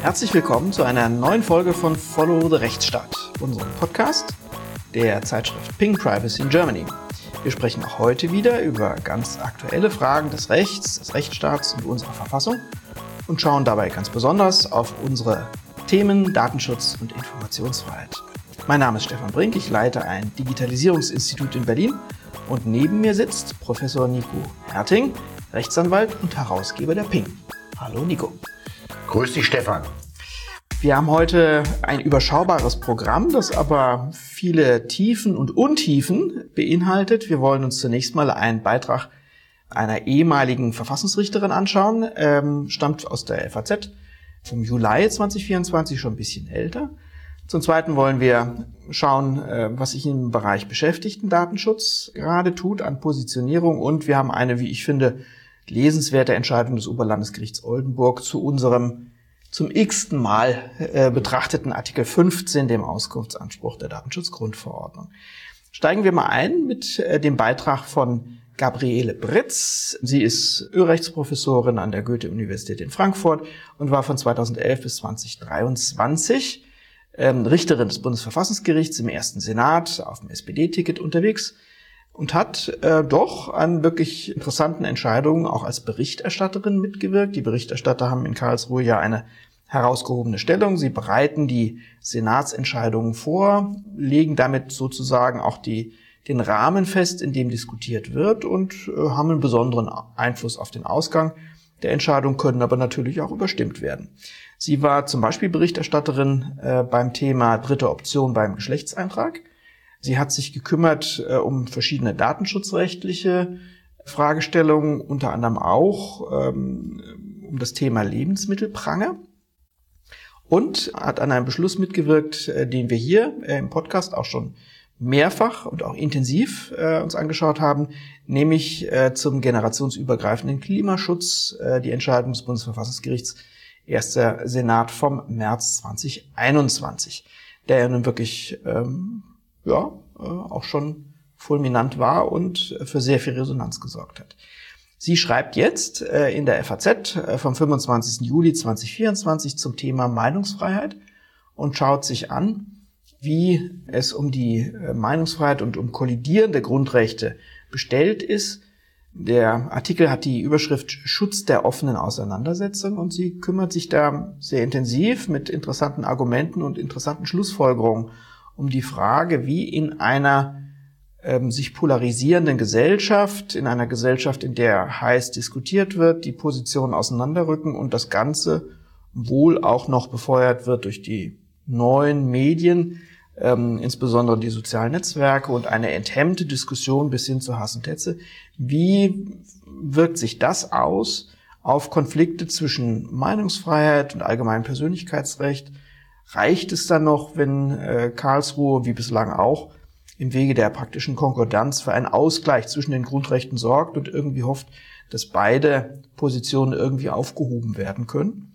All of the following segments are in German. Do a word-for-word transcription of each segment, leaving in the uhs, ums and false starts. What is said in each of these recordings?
Herzlich willkommen zu einer neuen Folge von Follow the Rechtsstaat, unserem Podcast der Zeitschrift Ping Privacy in Germany. Wir sprechen auch heute wieder über ganz aktuelle Fragen des Rechts, des Rechtsstaats und unserer Verfassung und schauen dabei ganz besonders auf unsere Themen Datenschutz und Informationsfreiheit. Mein Name ist Stefan Brink, ich leite ein Digitalisierungsinstitut in Berlin und neben mir sitzt Professor Nico Herting, Rechtsanwalt und Herausgeber der Ping. Hallo Nico. Grüß dich, Stefan. Wir haben heute ein überschaubares Programm, das aber viele Tiefen und Untiefen beinhaltet. Wir wollen uns zunächst mal einen Beitrag einer ehemaligen Verfassungsrichterin anschauen, ähm, stammt aus der F A Z vom Juli zwanzig vierundzwanzig, schon ein bisschen älter. Zum Zweiten wollen wir schauen, äh, was sich im Bereich Beschäftigtendatenschutz gerade tut an Positionierung, und wir haben eine, wie ich finde, lesenswerte Entscheidung des Oberlandesgerichts Oldenburg zu unserem zum x-ten Mal äh, betrachteten Artikel fünfzehn, dem Auskunftsanspruch der Datenschutzgrundverordnung. Steigen wir mal ein mit äh, dem Beitrag von Gabriele Britz. Sie ist Ölrechtsprofessorin an der Goethe-Universität in Frankfurt und war von zweitausendelf bis zweitausenddreiundzwanzig ähm, Richterin des Bundesverfassungsgerichts im ersten Senat auf dem S P D-Ticket unterwegs und hat äh, doch an wirklich interessanten Entscheidungen auch als Berichterstatterin mitgewirkt. Die Berichterstatter haben in Karlsruhe ja eine herausgehobene Stellung. Sie bereiten die Senatsentscheidungen vor, legen damit sozusagen auch die, den Rahmen fest, in dem diskutiert wird, und äh, haben einen besonderen Einfluss auf den Ausgang der Entscheidung, können aber natürlich auch überstimmt werden. Sie war zum Beispiel Berichterstatterin äh, beim Thema dritte Option beim Geschlechtseintrag. Sie hat sich gekümmert äh, um verschiedene datenschutzrechtliche Fragestellungen, unter anderem auch ähm, um das Thema Lebensmittelpranger, und hat an einem Beschluss mitgewirkt, äh, den wir hier äh, im Podcast auch schon mehrfach und auch intensiv äh, uns angeschaut haben, nämlich äh, zum generationsübergreifenden Klimaschutz, äh, die Entscheidung des Bundesverfassungsgerichts, erster Senat vom März zwanzig einundzwanzig, der ja nun wirklich ähm, ja, auch schon fulminant war und für sehr viel Resonanz gesorgt hat. Sie schreibt jetzt in der F A Z vom fünfundzwanzigsten Juli zweitausendvierundzwanzig zum Thema Meinungsfreiheit und schaut sich an, wie es um die Meinungsfreiheit und um kollidierende Grundrechte bestellt ist. Der Artikel hat die Überschrift Schutz der offenen Auseinandersetzung, und sie kümmert sich da sehr intensiv mit interessanten Argumenten und interessanten Schlussfolgerungen um die Frage, wie in einer ähm, sich polarisierenden Gesellschaft, in einer Gesellschaft, in der heiß diskutiert wird, die Positionen auseinanderrücken und das Ganze wohl auch noch befeuert wird durch die neuen Medien, ähm, insbesondere die sozialen Netzwerke, und eine enthemmte Diskussion bis hin zu Hass und Hetze. Wie wirkt sich das aus auf Konflikte zwischen Meinungsfreiheit und allgemeinem Persönlichkeitsrecht? Reicht es dann noch, wenn äh, Karlsruhe, wie bislang auch, im Wege der praktischen Konkordanz für einen Ausgleich zwischen den Grundrechten sorgt und irgendwie hofft, dass beide Positionen irgendwie aufgehoben werden können?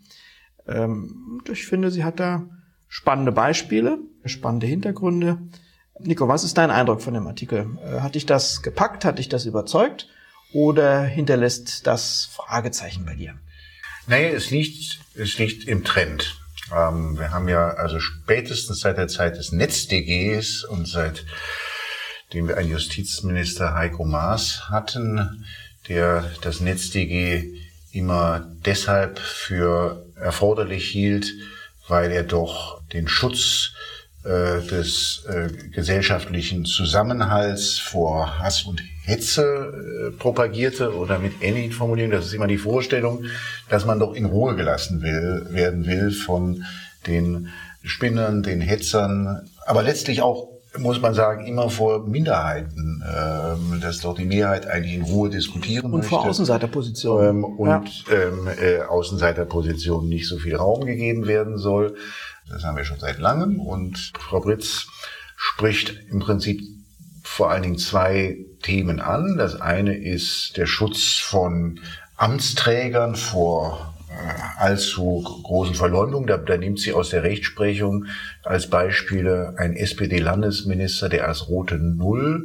Ähm, ich finde, sie hat da spannende Beispiele, spannende Hintergründe. Nico, was ist dein Eindruck von dem Artikel? Äh, hat dich das gepackt, hat dich das überzeugt, oder hinterlässt das Fragezeichen bei dir? Nee, es liegt, es liegt im Trend. Ähm, wir haben ja also spätestens seit der Zeit des NetzDG Gs und seitdem wir einen Justizminister Heiko Maas hatten, der das NetzDG immer deshalb für erforderlich hielt, weil er doch den Schutz äh, des äh, gesellschaftlichen Zusammenhalts vor Hass und Hetze äh, propagierte, oder mit ähnlichen Formulierungen. Das ist immer die Vorstellung, dass man doch in Ruhe gelassen will, werden will von den Spinnern, den Hetzern, aber letztlich auch, muss man sagen, immer vor Minderheiten, ähm, dass doch die Mehrheit eigentlich in Ruhe diskutieren und möchte. Und vor Außenseiterpositionen. Ähm, und ja. ähm, äh, Außenseiterpositionen nicht so viel Raum gegeben werden soll. Das haben wir schon seit langem, und Frau Britz spricht im Prinzip vor allen Dingen zwei Themen an. Das eine ist der Schutz von Amtsträgern vor äh, allzu großen Verleumdungen. Da, da nimmt sie aus der Rechtsprechung als Beispiele einen S P D-Landesminister, der als rote Null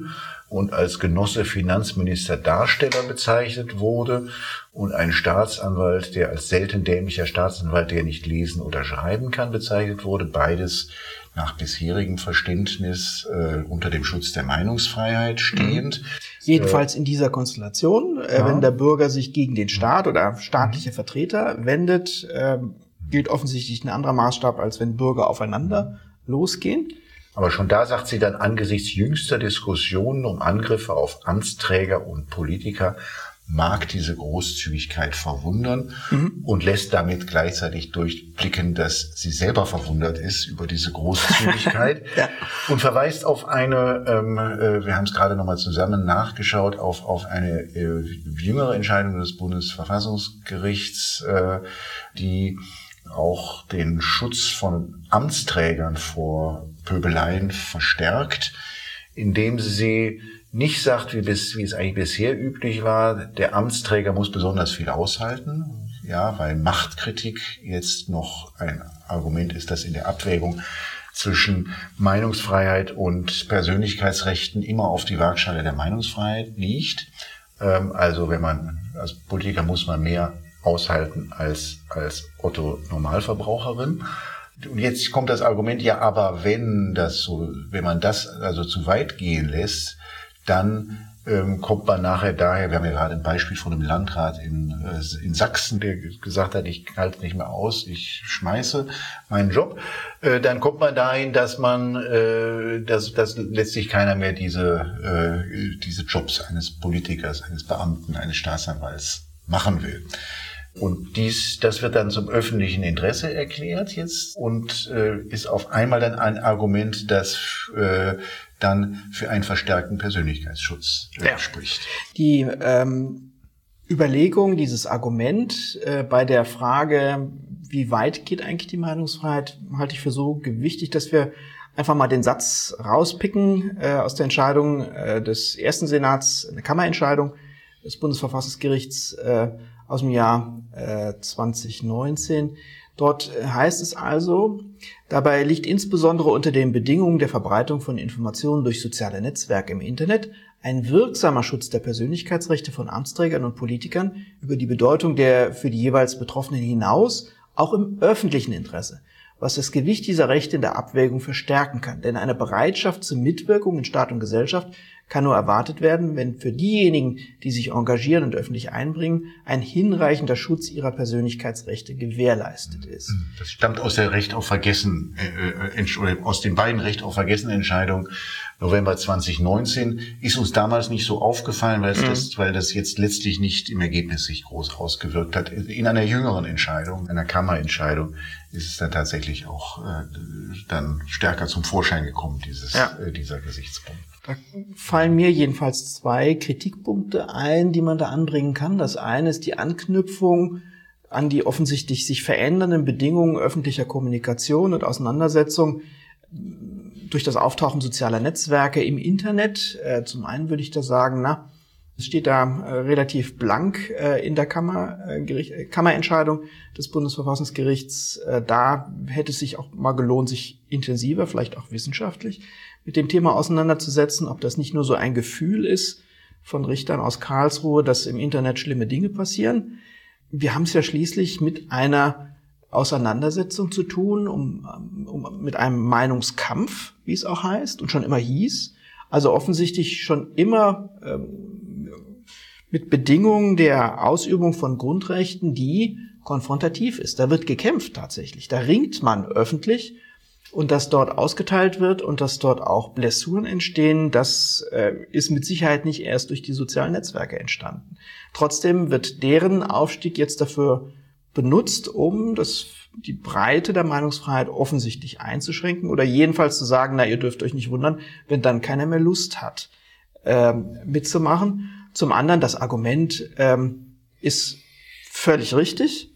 und als Genosse Finanzminister Darsteller bezeichnet wurde und ein Staatsanwalt, der als selten dämlicher Staatsanwalt, der nicht lesen oder schreiben kann, bezeichnet wurde. Beides nach bisherigem Verständnis äh, unter dem Schutz der Meinungsfreiheit stehend. Jedenfalls in dieser Konstellation, äh, ja. wenn der Bürger sich gegen den Staat oder staatliche Vertreter wendet, äh, gilt offensichtlich ein anderer Maßstab, als wenn Bürger aufeinander losgehen. Aber schon da sagt sie dann, angesichts jüngster Diskussionen um Angriffe auf Amtsträger und Politiker mag diese Großzügigkeit verwundern mhm. und lässt damit gleichzeitig durchblicken, dass sie selber verwundert ist über diese Großzügigkeit ja. und verweist auf eine, ähm, äh, wir haben es gerade nochmal zusammen nachgeschaut, auf, auf eine äh, jüngere Entscheidung des Bundesverfassungsgerichts, äh, die auch den Schutz von Amtsträgern vor Pöbeleien verstärkt, indem sie nicht sagt, wie, bis, wie es eigentlich bisher üblich war, der Amtsträger muss besonders viel aushalten, ja, weil Machtkritik jetzt noch ein Argument ist, das in der Abwägung zwischen Meinungsfreiheit und Persönlichkeitsrechten immer auf die Waagschale der Meinungsfreiheit liegt. Ähm, also wenn man, als Politiker muss man mehr aushalten als, als Otto Normalverbraucherin. Und jetzt kommt das Argument, ja, aber wenn das so, wenn man das also zu weit gehen lässt, dann ähm, kommt man nachher daher, wir haben ja gerade ein Beispiel von einem Landrat in, äh, in Sachsen, der gesagt hat, ich halte nicht mehr aus, ich schmeiße meinen Job, äh, dann kommt man dahin, dass man, äh, dass, dass letztlich keiner mehr diese, äh, diese Jobs eines Politikers, eines Beamten, eines Staatsanwalts machen will. Und dies, das wird dann zum öffentlichen Interesse erklärt jetzt und äh, ist auf einmal dann ein Argument, das äh, dann für einen verstärkten Persönlichkeitsschutz äh, ja. spricht. Die ähm, Überlegung, dieses Argument äh, bei der Frage, wie weit geht eigentlich die Meinungsfreiheit, halte ich für so gewichtig, dass wir einfach mal den Satz rauspicken äh, aus der Entscheidung äh, des ersten Senats, eine Kammerentscheidung des Bundesverfassungsgerichts äh, aus dem Jahr äh, zwanzig neunzehn. Dort heißt es also, dabei liegt insbesondere unter den Bedingungen der Verbreitung von Informationen durch soziale Netzwerke im Internet ein wirksamer Schutz der Persönlichkeitsrechte von Amtsträgern und Politikern über die Bedeutung der für die jeweils Betroffenen hinaus, auch im öffentlichen Interesse, was das Gewicht dieser Rechte in der Abwägung verstärken kann. Denn eine Bereitschaft zur Mitwirkung in Staat und Gesellschaft kann nur erwartet werden, wenn für diejenigen, die sich engagieren und öffentlich einbringen, ein hinreichender Schutz ihrer Persönlichkeitsrechte gewährleistet ist. Das stammt aus der Recht auf Vergessen, äh, äh, aus den beiden Recht auf Vergessen Entscheidungen November zwanzig neunzehn. Ist uns damals nicht so aufgefallen, weil, es mhm. das, weil das jetzt letztlich nicht im Ergebnis sich groß ausgewirkt hat. In einer jüngeren Entscheidung, einer Kammerentscheidung, ist es dann tatsächlich auch äh, dann stärker zum Vorschein gekommen, dieses ja. äh, dieser Gesichtspunkt. Da fallen mir jedenfalls zwei Kritikpunkte ein, die man da anbringen kann. Das eine ist die Anknüpfung an die offensichtlich sich verändernden Bedingungen öffentlicher Kommunikation und Auseinandersetzung durch das Auftauchen sozialer Netzwerke im Internet. Äh, zum einen würde ich da sagen, na, es steht da äh, relativ blank äh, in der Kammer, äh, Gericht, äh, Kammerentscheidung des Bundesverfassungsgerichts. Äh, da hätte es sich auch mal gelohnt, sich intensiver, vielleicht auch wissenschaftlich, mit dem Thema auseinanderzusetzen, ob das nicht nur so ein Gefühl ist von Richtern aus Karlsruhe, dass im Internet schlimme Dinge passieren. Wir haben es ja schließlich mit einer Auseinandersetzung zu tun, um, um mit einem Meinungskampf, wie es auch heißt und schon immer hieß. Also offensichtlich schon immer ähm, mit Bedingungen der Ausübung von Grundrechten, die konfrontativ ist. Da wird gekämpft tatsächlich. Da ringt man öffentlich. Und dass dort ausgeteilt wird und dass dort auch Blessuren entstehen, das äh, ist mit Sicherheit nicht erst durch die sozialen Netzwerke entstanden. Trotzdem wird deren Aufstieg jetzt dafür benutzt, um das, die Breite der Meinungsfreiheit offensichtlich einzuschränken oder jedenfalls zu sagen, na, ihr dürft euch nicht wundern, wenn dann keiner mehr Lust hat, ähm, mitzumachen. Zum anderen, das Argument ähm, ist völlig richtig.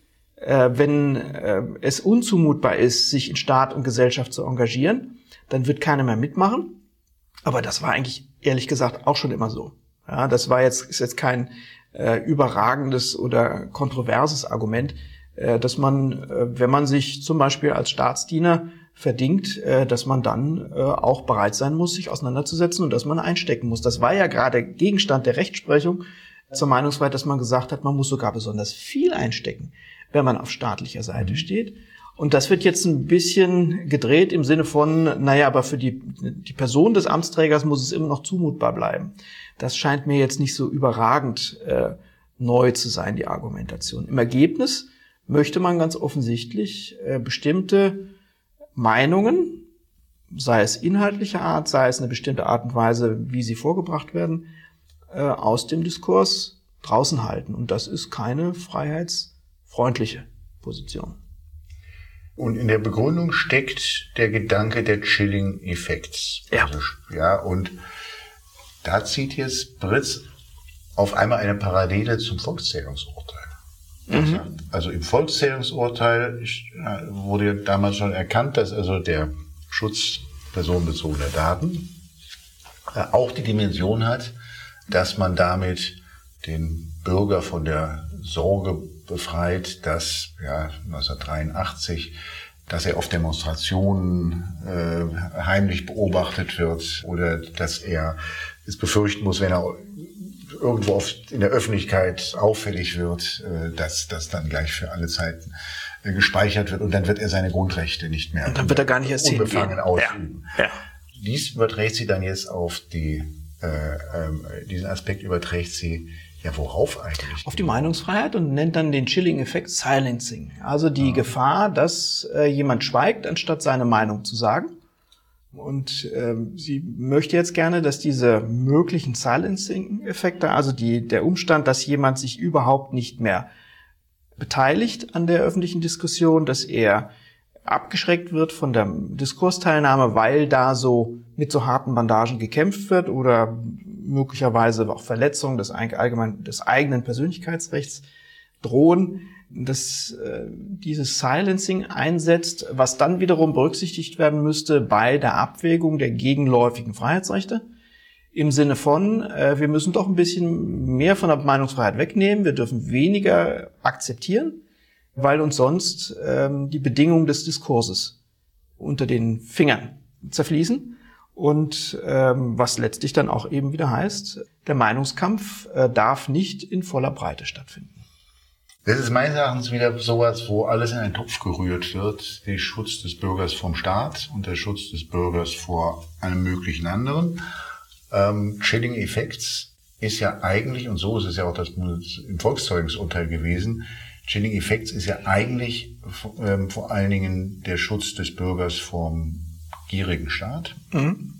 Wenn äh, es unzumutbar ist, sich in Staat und Gesellschaft zu engagieren, dann wird keiner mehr mitmachen. Aber das war eigentlich, ehrlich gesagt, auch schon immer so. Ja, das war jetzt, ist jetzt kein äh, überragendes oder kontroverses Argument, äh, dass man, äh, wenn man sich zum Beispiel als Staatsdiener verdingt, äh, dass man dann äh, auch bereit sein muss, sich auseinanderzusetzen und dass man einstecken muss. Das war ja gerade Gegenstand der Rechtsprechung zur Meinungsfreiheit, dass man gesagt hat, man muss sogar besonders viel einstecken, wenn man auf staatlicher Seite steht. Und das wird jetzt ein bisschen gedreht im Sinne von, naja, aber für die, die Person des Amtsträgers muss es immer noch zumutbar bleiben. Das scheint mir jetzt nicht so überragend äh, neu zu sein, die Argumentation. Im Ergebnis möchte man ganz offensichtlich äh, bestimmte Meinungen, sei es inhaltlicher Art, sei es eine bestimmte Art und Weise, wie sie vorgebracht werden, äh, aus dem Diskurs draußen halten. Und das ist keine freiheitsfreundliche Position. Und in der Begründung steckt der Gedanke der Chilling Effects. Ja. Also, ja, und da zieht jetzt Britz auf einmal eine Parallele zum Volkszählungsurteil. Mhm. Also im Volkszählungsurteil wurde damals schon erkannt, dass also der Schutz personenbezogener Daten auch die Dimension hat, dass man damit den Bürger von der Sorge befreit, dass ja neunzehnhundertdreiundachtzig, dass er auf Demonstrationen äh, heimlich beobachtet wird oder dass er es befürchten muss, wenn er irgendwo auf, in der Öffentlichkeit auffällig wird, äh, dass das dann gleich für alle Zeiten äh, gespeichert wird und dann wird er seine Grundrechte nicht mehr und dann wird er gar nicht erst unbefangen ausüben. Ja. Ja. Dies überträgt sie dann jetzt auf die, äh, äh, diesen Aspekt überträgt sie ja, worauf eigentlich? Auf die Meinungsfreiheit und nennt dann den Chilling-Effekt Silencing. Also die ja. Gefahr, dass äh, jemand schweigt, anstatt seine Meinung zu sagen. Und äh, sie möchte jetzt gerne, dass diese möglichen Silencing-Effekte, also die, der Umstand, dass jemand sich überhaupt nicht mehr beteiligt an der öffentlichen Diskussion, dass er abgeschreckt wird von der Diskursteilnahme, weil da so mit so harten Bandagen gekämpft wird oder möglicherweise auch Verletzungen des, allgemein, des eigenen Persönlichkeitsrechts drohen, dass äh, dieses Silencing einsetzt, was dann wiederum berücksichtigt werden müsste bei der Abwägung der gegenläufigen Freiheitsrechte. Im Sinne von, äh, wir müssen doch ein bisschen mehr von der Meinungsfreiheit wegnehmen, wir dürfen weniger akzeptieren, weil uns sonst ähm, die Bedingungen des Diskurses unter den Fingern zerfließen. Und ähm, was letztlich dann auch eben wieder heißt, der Meinungskampf äh, darf nicht in voller Breite stattfinden. Das ist meines Erachtens wieder sowas, wo alles in einen Topf gerührt wird. Der Schutz des Bürgers vom Staat und der Schutz des Bürgers vor einem möglichen anderen. Ähm, Chilling Effects ist ja eigentlich, und so ist es ja auch das im Volkszeugungsurteil gewesen, Chilling Effects ist ja eigentlich ähm, vor allen Dingen der Schutz des Bürgers vom gierigen Staat. Mhm.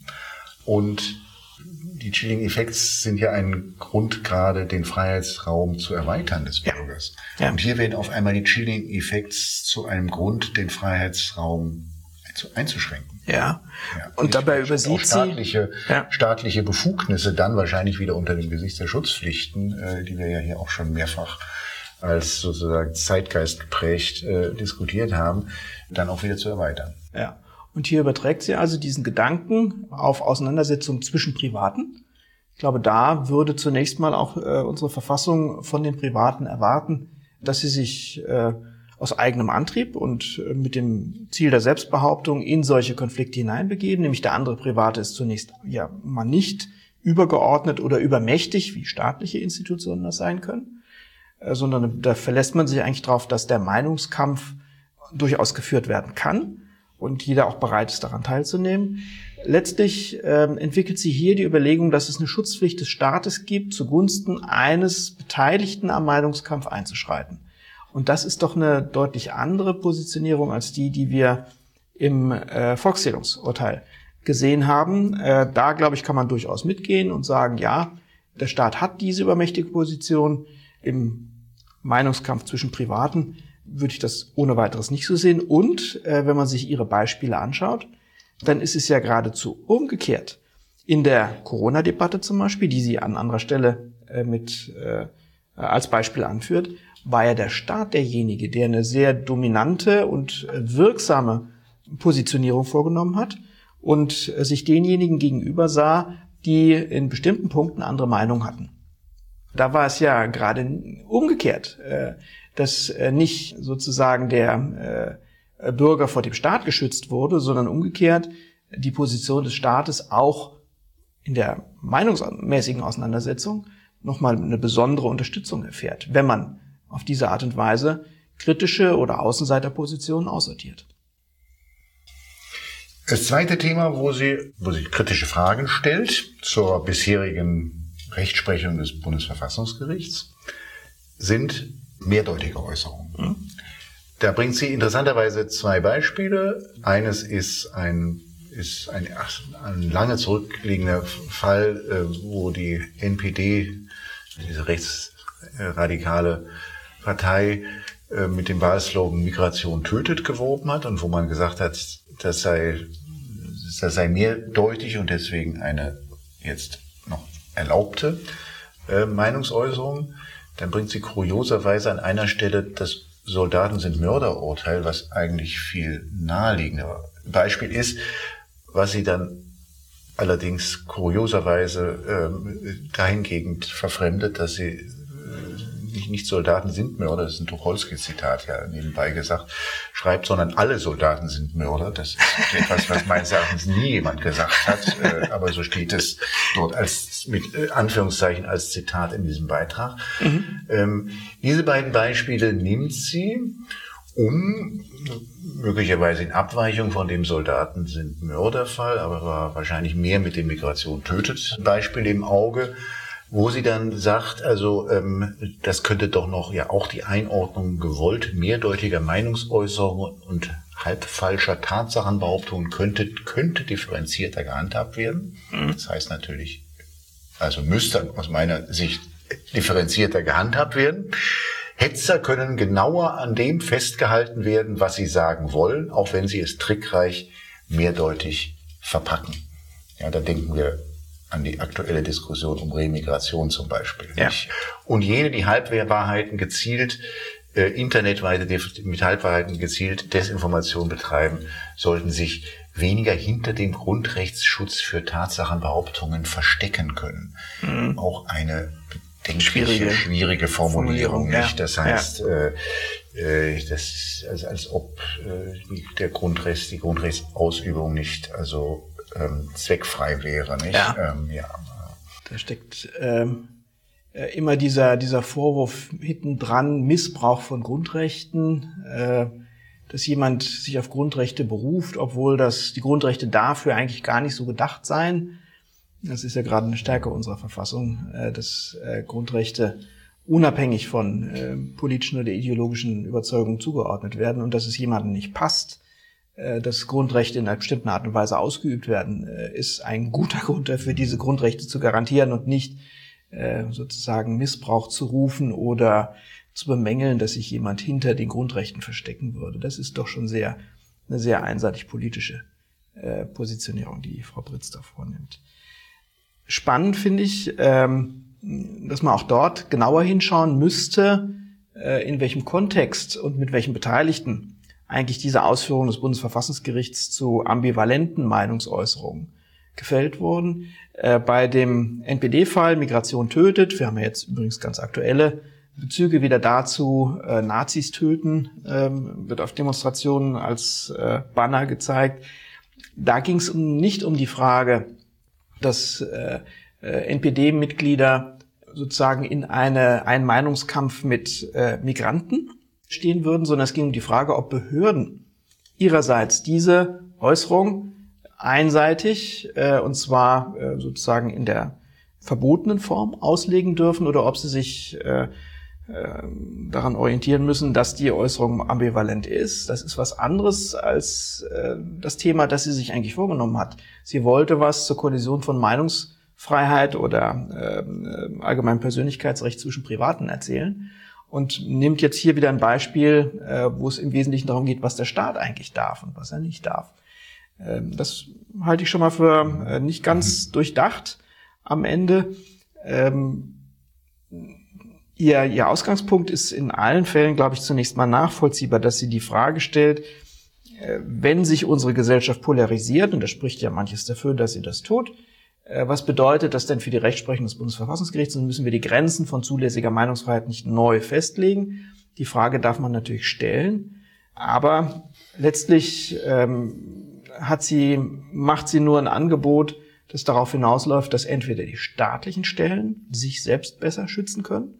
Und die Chilling Effects sind ja ein Grund, gerade den Freiheitsraum zu erweitern des Bürgers. Ja. Ja. Und hier werden auf einmal die Chilling Effects zu einem Grund, den Freiheitsraum einzuschränken. Ja. Ja. Und, und dabei übersieht staatliche, sie ja. staatliche Befugnisse dann wahrscheinlich wieder unter dem Gesicht der Schutzpflichten, äh, die wir ja hier auch schon mehrfach als sozusagen Zeitgeist geprägt äh, diskutiert haben, dann auch wieder zu erweitern. Ja. Und hier überträgt sie also diesen Gedanken auf Auseinandersetzungen zwischen Privaten. Ich glaube, da würde zunächst mal auch äh, unsere Verfassung von den Privaten erwarten, dass sie sich äh, aus eigenem Antrieb und äh, mit dem Ziel der Selbstbehauptung in solche Konflikte hineinbegeben. Nämlich der andere Private ist zunächst ja mal nicht übergeordnet oder übermächtig, wie staatliche Institutionen das sein können, äh, sondern da verlässt man sich eigentlich darauf, dass der Meinungskampf durchaus geführt werden kann. Und jeder auch bereit ist, daran teilzunehmen. Letztlich ähm, entwickelt sie hier die Überlegung, dass es eine Schutzpflicht des Staates gibt, zugunsten eines Beteiligten am Meinungskampf einzuschreiten. Und das ist doch eine deutlich andere Positionierung als die, die wir im äh, Volkszählungsurteil gesehen haben. Äh, da, glaube ich, kann man durchaus mitgehen und sagen, ja, der Staat hat diese übermächtige Position. Im Meinungskampf zwischen Privaten würde ich das ohne weiteres nicht so sehen. Und äh, wenn man sich ihre Beispiele anschaut, dann ist es ja geradezu umgekehrt. In der Corona-Debatte zum Beispiel, die sie an anderer Stelle äh, mit äh, als Beispiel anführt, war ja der Staat derjenige, der eine sehr dominante und äh, wirksame Positionierung vorgenommen hat und äh, sich denjenigen gegenüber sah, die in bestimmten Punkten andere Meinung hatten. Da war es ja gerade umgekehrt. Äh, dass äh, nicht sozusagen der Bürger vor dem Staat geschützt wurde, sondern umgekehrt die Position des Staates auch in der meinungsmäßigen Auseinandersetzung nochmal eine besondere Unterstützung erfährt, wenn man auf diese Art und Weise kritische oder Außenseiterpositionen aussortiert. Das zweite Thema, wo sie, wo sie kritische Fragen stellt zur bisherigen Rechtsprechung des Bundesverfassungsgerichts, sind mehrdeutige Äußerungen. Mhm. Da bringt sie interessanterweise zwei Beispiele. Eines ist ein, ist ein, ach, ein lange zurückliegender Fall, wo die N P D, diese rechtsradikale Partei, mit dem Wahlslogan Migration tötet geworben hat und wo man gesagt hat, das sei, das sei mehrdeutig und deswegen eine jetzt noch erlaubte äh, Meinungsäußerung. Dann bringt sie kurioserweise an einer Stelle das Soldaten sind Mörderurteil, was eigentlich viel naheliegender Beispiel ist, was sie dann allerdings kurioserweise ähm, dahingehend verfremdet, dass sie äh, nicht, nicht Soldaten sind Mörder, das ist ein Tucholsky-Zitat ja nebenbei gesagt, schreibt, sondern alle Soldaten sind Mörder. Das ist etwas, was meines Erachtens nie jemand gesagt hat, äh, aber so steht es dort als mit äh, Anführungszeichen als Zitat in diesem Beitrag. Mhm. Ähm, diese beiden Beispiele nimmt sie, um möglicherweise in Abweichung von dem Soldaten sind Mörderfall, aber war wahrscheinlich mehr mit dem Migration tötet Beispiel im Auge, wo sie dann sagt, also ähm, das könnte doch noch ja auch die Einordnung gewollt mehrdeutiger Meinungsäußerungen und halbfalscher Tatsachenbehauptungen könnte könnte differenzierter gehandhabt werden. Mhm. Das heißt natürlich, also müsste aus meiner Sicht differenzierter gehandhabt werden. Hetzer können genauer an dem festgehalten werden, was sie sagen wollen, auch wenn sie es trickreich mehrdeutig verpacken. Ja, da denken wir an die aktuelle Diskussion um Remigration zum Beispiel. Ja. Und jene, die Halbwahrheiten gezielt, äh, internetweite mit Halbwahrheiten gezielt Desinformation betreiben, sollten sich weniger hinter dem Grundrechtsschutz für Tatsachenbehauptungen verstecken können. Mhm. Auch eine schwierige, schwierige Formulierung, Formulierung nicht. Ja. Das heißt, ja. äh, äh, das also als ob äh, der Grundrecht, die Grundrechtsausübung nicht also ähm, zweckfrei wäre, nicht? Ja. Ähm, ja. Da steckt ähm, immer dieser dieser Vorwurf hinten dran, Missbrauch von Grundrechten, äh, dass jemand sich auf Grundrechte beruft, obwohl das die Grundrechte dafür eigentlich gar nicht so gedacht seien. Das ist ja gerade eine Stärke unserer Verfassung, dass Grundrechte unabhängig von politischen oder ideologischen Überzeugungen zugeordnet werden und dass es jemandem nicht passt, dass Grundrechte in einer bestimmten Art und Weise ausgeübt werden, ist ein guter Grund dafür, diese Grundrechte zu garantieren und nicht sozusagen Missbrauch zu rufen oder zu bemängeln, dass sich jemand hinter den Grundrechten verstecken würde. Das ist doch schon sehr eine sehr einseitig politische Positionierung, die Frau Britz da vornimmt. Spannend finde ich, ähm, dass man auch dort genauer hinschauen müsste, äh, in welchem Kontext und mit welchen Beteiligten eigentlich diese Ausführungen des Bundesverfassungsgerichts zu ambivalenten Meinungsäußerungen gefällt wurden. Äh, bei dem N P D-Fall Migration tötet, wir haben ja jetzt übrigens ganz aktuelle Bezüge wieder dazu, äh, Nazis töten, ähm, wird auf Demonstrationen als äh, Banner gezeigt. Da ging es um, nicht um die Frage, dass äh, N P D-Mitglieder sozusagen in eine, einen Meinungskampf mit äh, Migranten stehen würden, sondern es ging um die Frage, ob Behörden ihrerseits diese Äußerung einseitig, äh, und zwar äh, sozusagen in der verbotenen Form auslegen dürfen oder ob sie sich äh, äh, daran orientieren müssen, dass die Äußerung ambivalent ist. Das ist was anderes als äh, das Thema, das sie sich eigentlich vorgenommen hat. Sie wollte was zur Kollision von Meinungsfreiheit oder äh, allgemeinem Persönlichkeitsrecht zwischen Privaten erzählen und nimmt jetzt hier wieder ein Beispiel, äh, wo es im Wesentlichen darum geht, was der Staat eigentlich darf und was er nicht darf. Äh, das halte ich schon mal für äh, nicht ganz durchdacht am Ende. Ähm, Ihr, Ihr Ausgangspunkt ist in allen Fällen, glaube ich, zunächst mal nachvollziehbar, dass sie die Frage stellt, wenn sich unsere Gesellschaft polarisiert, und da spricht ja manches dafür, dass sie das tut, was bedeutet das denn für die Rechtsprechung des Bundesverfassungsgerichts? Dann müssen wir die Grenzen von zulässiger Meinungsfreiheit nicht neu festlegen. Die Frage darf man natürlich stellen. Aber letztlich ähm, hat sie, macht sie nur ein Angebot, das darauf hinausläuft, dass entweder die staatlichen Stellen sich selbst besser schützen können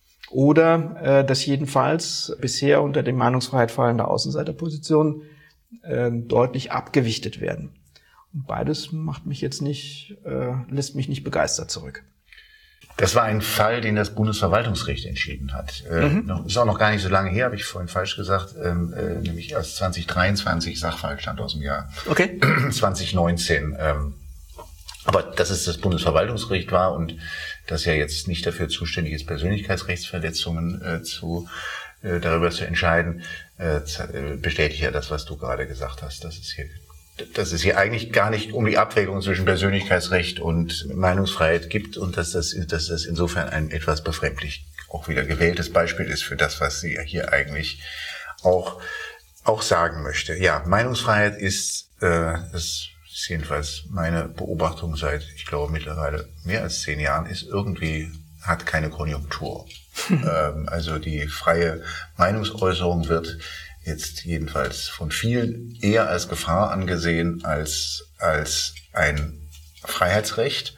oder äh, dass jedenfalls bisher unter die Meinungsfreiheit fallende Außenseiterpositionen äh, deutlich abgewichtet werden. Und beides macht mich jetzt nicht, äh, lässt mich nicht begeistert zurück. Das war ein Fall, den das Bundesverwaltungsgericht entschieden hat. Mhm. Äh, ist auch noch gar nicht so lange her, habe ich vorhin falsch gesagt, ähm, äh, nämlich erst zwanzig dreiundzwanzig, Sachverhalt stand aus dem Jahr okay. zwanzig neunzehn. Ähm, aber dass es das Bundesverwaltungsgericht war und das ja jetzt nicht dafür zuständig ist, Persönlichkeitsrechtsverletzungen äh, zu äh, darüber zu entscheiden, äh, bestätigt ja das, was du gerade gesagt hast, dass es hier dass es hier eigentlich gar nicht um die Abwägung zwischen Persönlichkeitsrecht und Meinungsfreiheit gibt und dass das, dass das insofern ein etwas befremdlich auch wieder gewähltes Beispiel ist für das, was sie hier eigentlich auch, auch sagen möchte. Ja, Meinungsfreiheit ist, äh, das ist jedenfalls meine Beobachtung seit, ich glaube, mittlerweile mehr als zehn Jahren, ist irgendwie, hat keine Konjunktur. ähm, also die freie Meinungsäußerung wird jetzt jedenfalls von vielen eher als Gefahr angesehen als als ein Freiheitsrecht.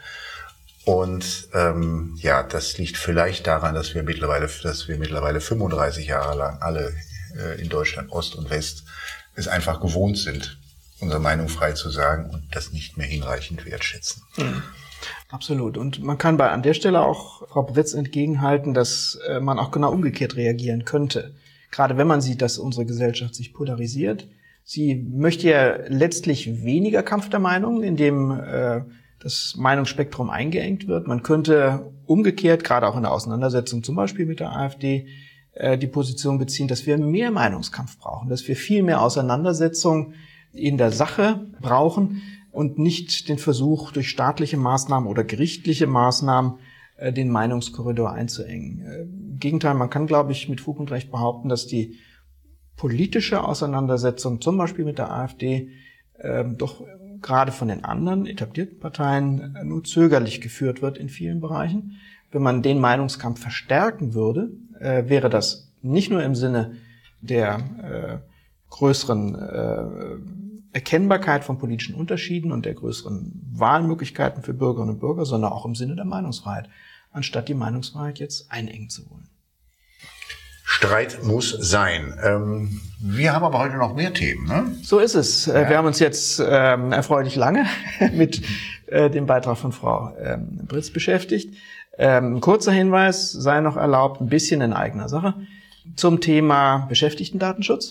Und ähm, ja, das liegt vielleicht daran, dass wir mittlerweile, dass wir mittlerweile fünfunddreißig Jahre lang alle äh, in Deutschland Ost und West es einfach gewohnt sind, unsere Meinung frei zu sagen und das nicht mehr hinreichend wertschätzen. Mhm. Absolut. Und man kann bei an der Stelle auch Frau Britz entgegenhalten, dass äh, man auch genau umgekehrt reagieren könnte. Gerade wenn man sieht, dass unsere Gesellschaft sich polarisiert. Sie möchte ja letztlich weniger Kampf der Meinungen, indem äh, das Meinungsspektrum eingeengt wird. Man könnte umgekehrt, gerade auch in der Auseinandersetzung zum Beispiel mit der AfD, äh, die Position beziehen, dass wir mehr Meinungskampf brauchen, dass wir viel mehr Auseinandersetzung in der Sache brauchen und nicht den Versuch, durch staatliche Maßnahmen oder gerichtliche Maßnahmen den Meinungskorridor einzuengen. Im Gegenteil, man kann, glaube ich, mit Fug und Recht behaupten, dass die politische Auseinandersetzung, zum Beispiel mit der AfD, äh, doch gerade von den anderen etablierten Parteien äh, nur zögerlich geführt wird in vielen Bereichen. Wenn man den Meinungskampf verstärken würde, äh, wäre das nicht nur im Sinne der äh, größeren äh, Erkennbarkeit von politischen Unterschieden und der größeren Wahlmöglichkeiten für Bürgerinnen und Bürger, sondern auch im Sinne der Meinungsfreiheit, anstatt die Meinungsfreiheit jetzt einengen zu wollen. Streit muss sein. Ähm, wir haben aber heute noch mehr Themen, ne? So ist es. Ja. Wir haben uns jetzt ähm, erfreulich lange mit äh, dem Beitrag von Frau ähm, Britz beschäftigt. Ähm, ein kurzer Hinweis sei noch erlaubt, ein bisschen in eigener Sache, zum Thema Beschäftigtendatenschutz.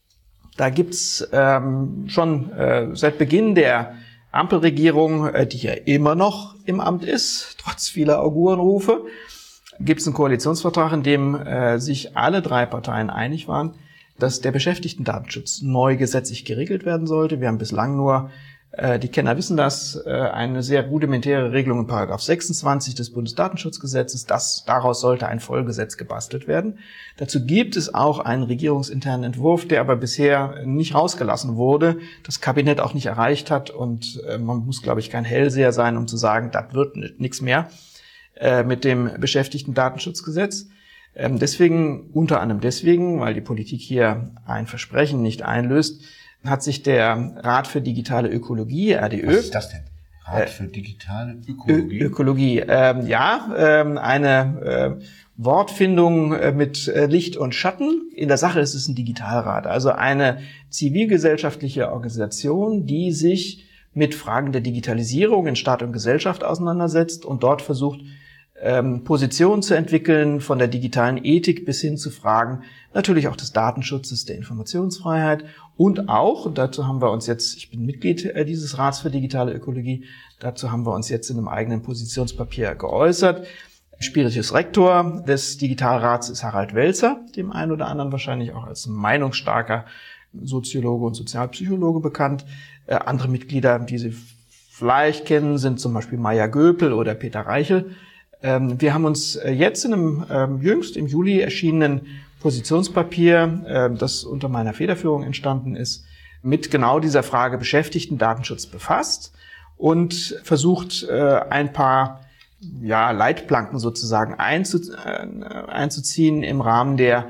Da gibt's ähm, schon äh, seit Beginn der Ampelregierung, äh, die ja immer noch im Amt ist, trotz vieler Augurenrufe, gibt's einen Koalitionsvertrag, in dem äh, sich alle drei Parteien einig waren, dass der Beschäftigtendatenschutz neu gesetzlich geregelt werden sollte. Wir haben bislang nur, äh, die Kenner wissen das, äh, eine sehr rudimentäre Regelung in Paragraph sechsundzwanzig des Bundesdatenschutzgesetzes. Das, daraus sollte ein Vollgesetz gebastelt werden. Dazu gibt es auch einen regierungsinternen Entwurf, der aber bisher nicht rausgelassen wurde, das Kabinett auch nicht erreicht hat und äh, man muss, glaube ich, kein Hellseher sein, um zu sagen, das wird nichts mehr äh, mit dem Beschäftigtendatenschutzgesetz. Ähm, deswegen, unter anderem deswegen, weil die Politik hier ein Versprechen nicht einlöst, hat sich der Rat für digitale Ökologie, R D Ö... Was ist das denn? Rat für digitale Ökologie? Ö- Ökologie, ähm, ja, ähm, eine... Äh, Wortfindung mit Licht und Schatten. In der Sache ist es ein Digitalrat, also eine zivilgesellschaftliche Organisation, die sich mit Fragen der Digitalisierung in Staat und Gesellschaft auseinandersetzt und dort versucht, ähm, Positionen zu entwickeln, von der digitalen Ethik bis hin zu Fragen natürlich auch des Datenschutzes, der Informationsfreiheit und auch, und dazu haben wir uns jetzt, ich bin Mitglied äh, dieses Rats für digitale Ökologie, dazu haben wir uns jetzt in einem eigenen Positionspapier geäußert. Spiritus Rector des Digitalrats ist Harald Welzer, dem einen oder anderen wahrscheinlich auch als meinungsstarker Soziologe und Sozialpsychologe bekannt. Äh, andere Mitglieder, die Sie vielleicht kennen, sind zum Beispiel Maya Göpel oder Peter Reichel. Ähm, wir haben uns äh, jetzt in einem ähm, jüngst im Juli erschienenen Positionspapier, äh, das unter meiner Federführung entstanden ist, mit genau dieser Frage Beschäftigtendatenschutz befasst und versucht, äh, ein paar ja, Leitplanken sozusagen einzu, äh, einzuziehen im Rahmen der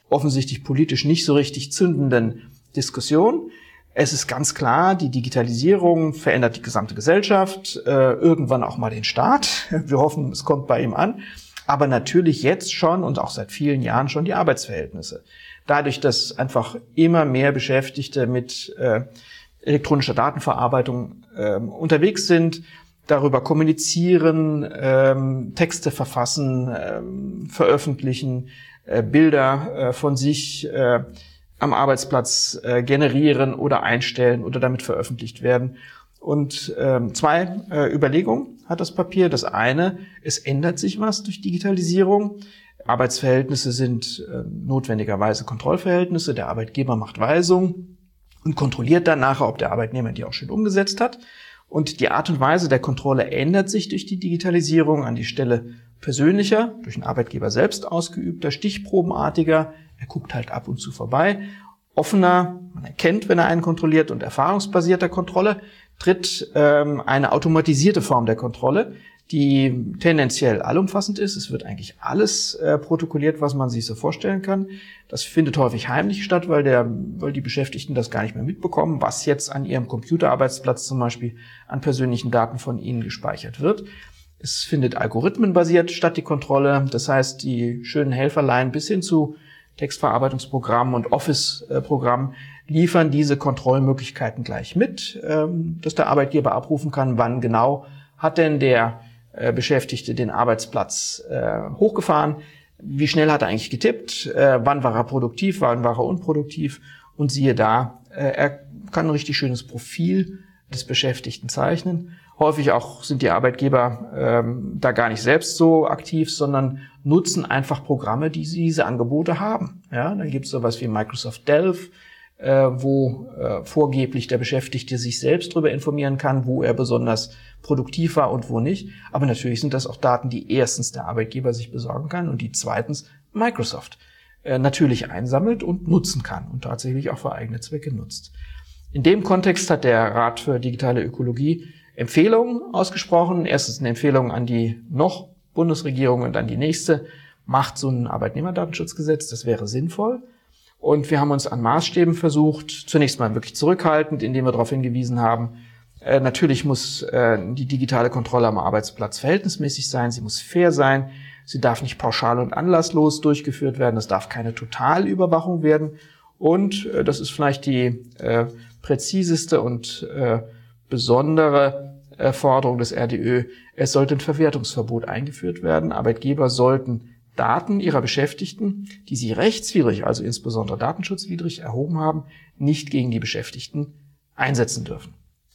offensichtlich politisch nicht so richtig zündenden Diskussion. Es ist ganz klar, die Digitalisierung verändert die gesamte Gesellschaft, äh, irgendwann auch mal den Staat. Wir hoffen, es kommt bei ihm an. Aber natürlich jetzt schon und auch seit vielen Jahren schon die Arbeitsverhältnisse. Dadurch, dass einfach immer mehr Beschäftigte mit äh, elektronischer Datenverarbeitung äh, unterwegs sind, darüber kommunizieren, ähm, Texte verfassen, ähm, veröffentlichen, äh, Bilder äh, von sich äh, am Arbeitsplatz äh, generieren oder einstellen oder damit veröffentlicht werden. Und ähm, zwei äh, Überlegungen hat das Papier. Das eine, es ändert sich was durch Digitalisierung. Arbeitsverhältnisse sind äh, notwendigerweise Kontrollverhältnisse. Der Arbeitgeber macht Weisungen und kontrolliert dann nachher, ob der Arbeitnehmer die auch schön umgesetzt hat. Und die Art und Weise der Kontrolle ändert sich durch die Digitalisierung an die Stelle persönlicher, durch den Arbeitgeber selbst ausgeübter, stichprobenartiger. Er guckt halt ab und zu vorbei. Offener, man erkennt, wenn er einen kontrolliert, und erfahrungsbasierter Kontrolle tritt ähm, eine automatisierte Form der Kontrolle, die tendenziell allumfassend ist. Es wird eigentlich alles äh, protokolliert, was man sich so vorstellen kann. Das findet häufig heimlich statt, weil, der, weil die Beschäftigten das gar nicht mehr mitbekommen, was jetzt an ihrem Computerarbeitsplatz zum Beispiel an persönlichen Daten von ihnen gespeichert wird. Es findet algorithmenbasiert statt, die Kontrolle. Das heißt, die schönen Helferlein bis hin zu Textverarbeitungsprogrammen und Office-Programmen liefern diese Kontrollmöglichkeiten gleich mit, dass der Arbeitgeber abrufen kann, wann genau hat denn der Beschäftigte den Arbeitsplatz hochgefahren, wie schnell hat er eigentlich getippt, wann war er produktiv, wann war er unproduktiv, und siehe da, er kann ein richtig schönes Profil des Beschäftigten zeichnen. Häufig auch sind die Arbeitgeber ähm, da gar nicht selbst so aktiv, sondern nutzen einfach Programme, die diese Angebote haben. Ja, dann gibt es sowas wie Microsoft Delve, äh, wo äh, vorgeblich der Beschäftigte sich selbst darüber informieren kann, wo er besonders produktiv war und wo nicht. Aber natürlich sind das auch Daten, die erstens der Arbeitgeber sich besorgen kann und die zweitens Microsoft äh, natürlich einsammelt und nutzen kann und tatsächlich auch für eigene Zwecke nutzt. In dem Kontext hat der Rat für digitale Ökologie Empfehlungen ausgesprochen. Erstens eine Empfehlung an die noch Bundesregierung und an die nächste. Macht so ein Arbeitnehmerdatenschutzgesetz, das wäre sinnvoll. Und wir haben uns an Maßstäben versucht, zunächst mal wirklich zurückhaltend, indem wir darauf hingewiesen haben, äh, natürlich muss äh, die digitale Kontrolle am Arbeitsplatz verhältnismäßig sein, sie muss fair sein, sie darf nicht pauschal und anlasslos durchgeführt werden, es darf keine Totalüberwachung werden. Und äh, das ist vielleicht die äh, präziseste und äh, besondere äh, Forderung des R D Ö. Es sollte ein Verwertungsverbot eingeführt werden. Arbeitgeber sollten Daten ihrer Beschäftigten, die sie rechtswidrig, also insbesondere datenschutzwidrig erhoben haben, nicht gegen die Beschäftigten einsetzen dürfen.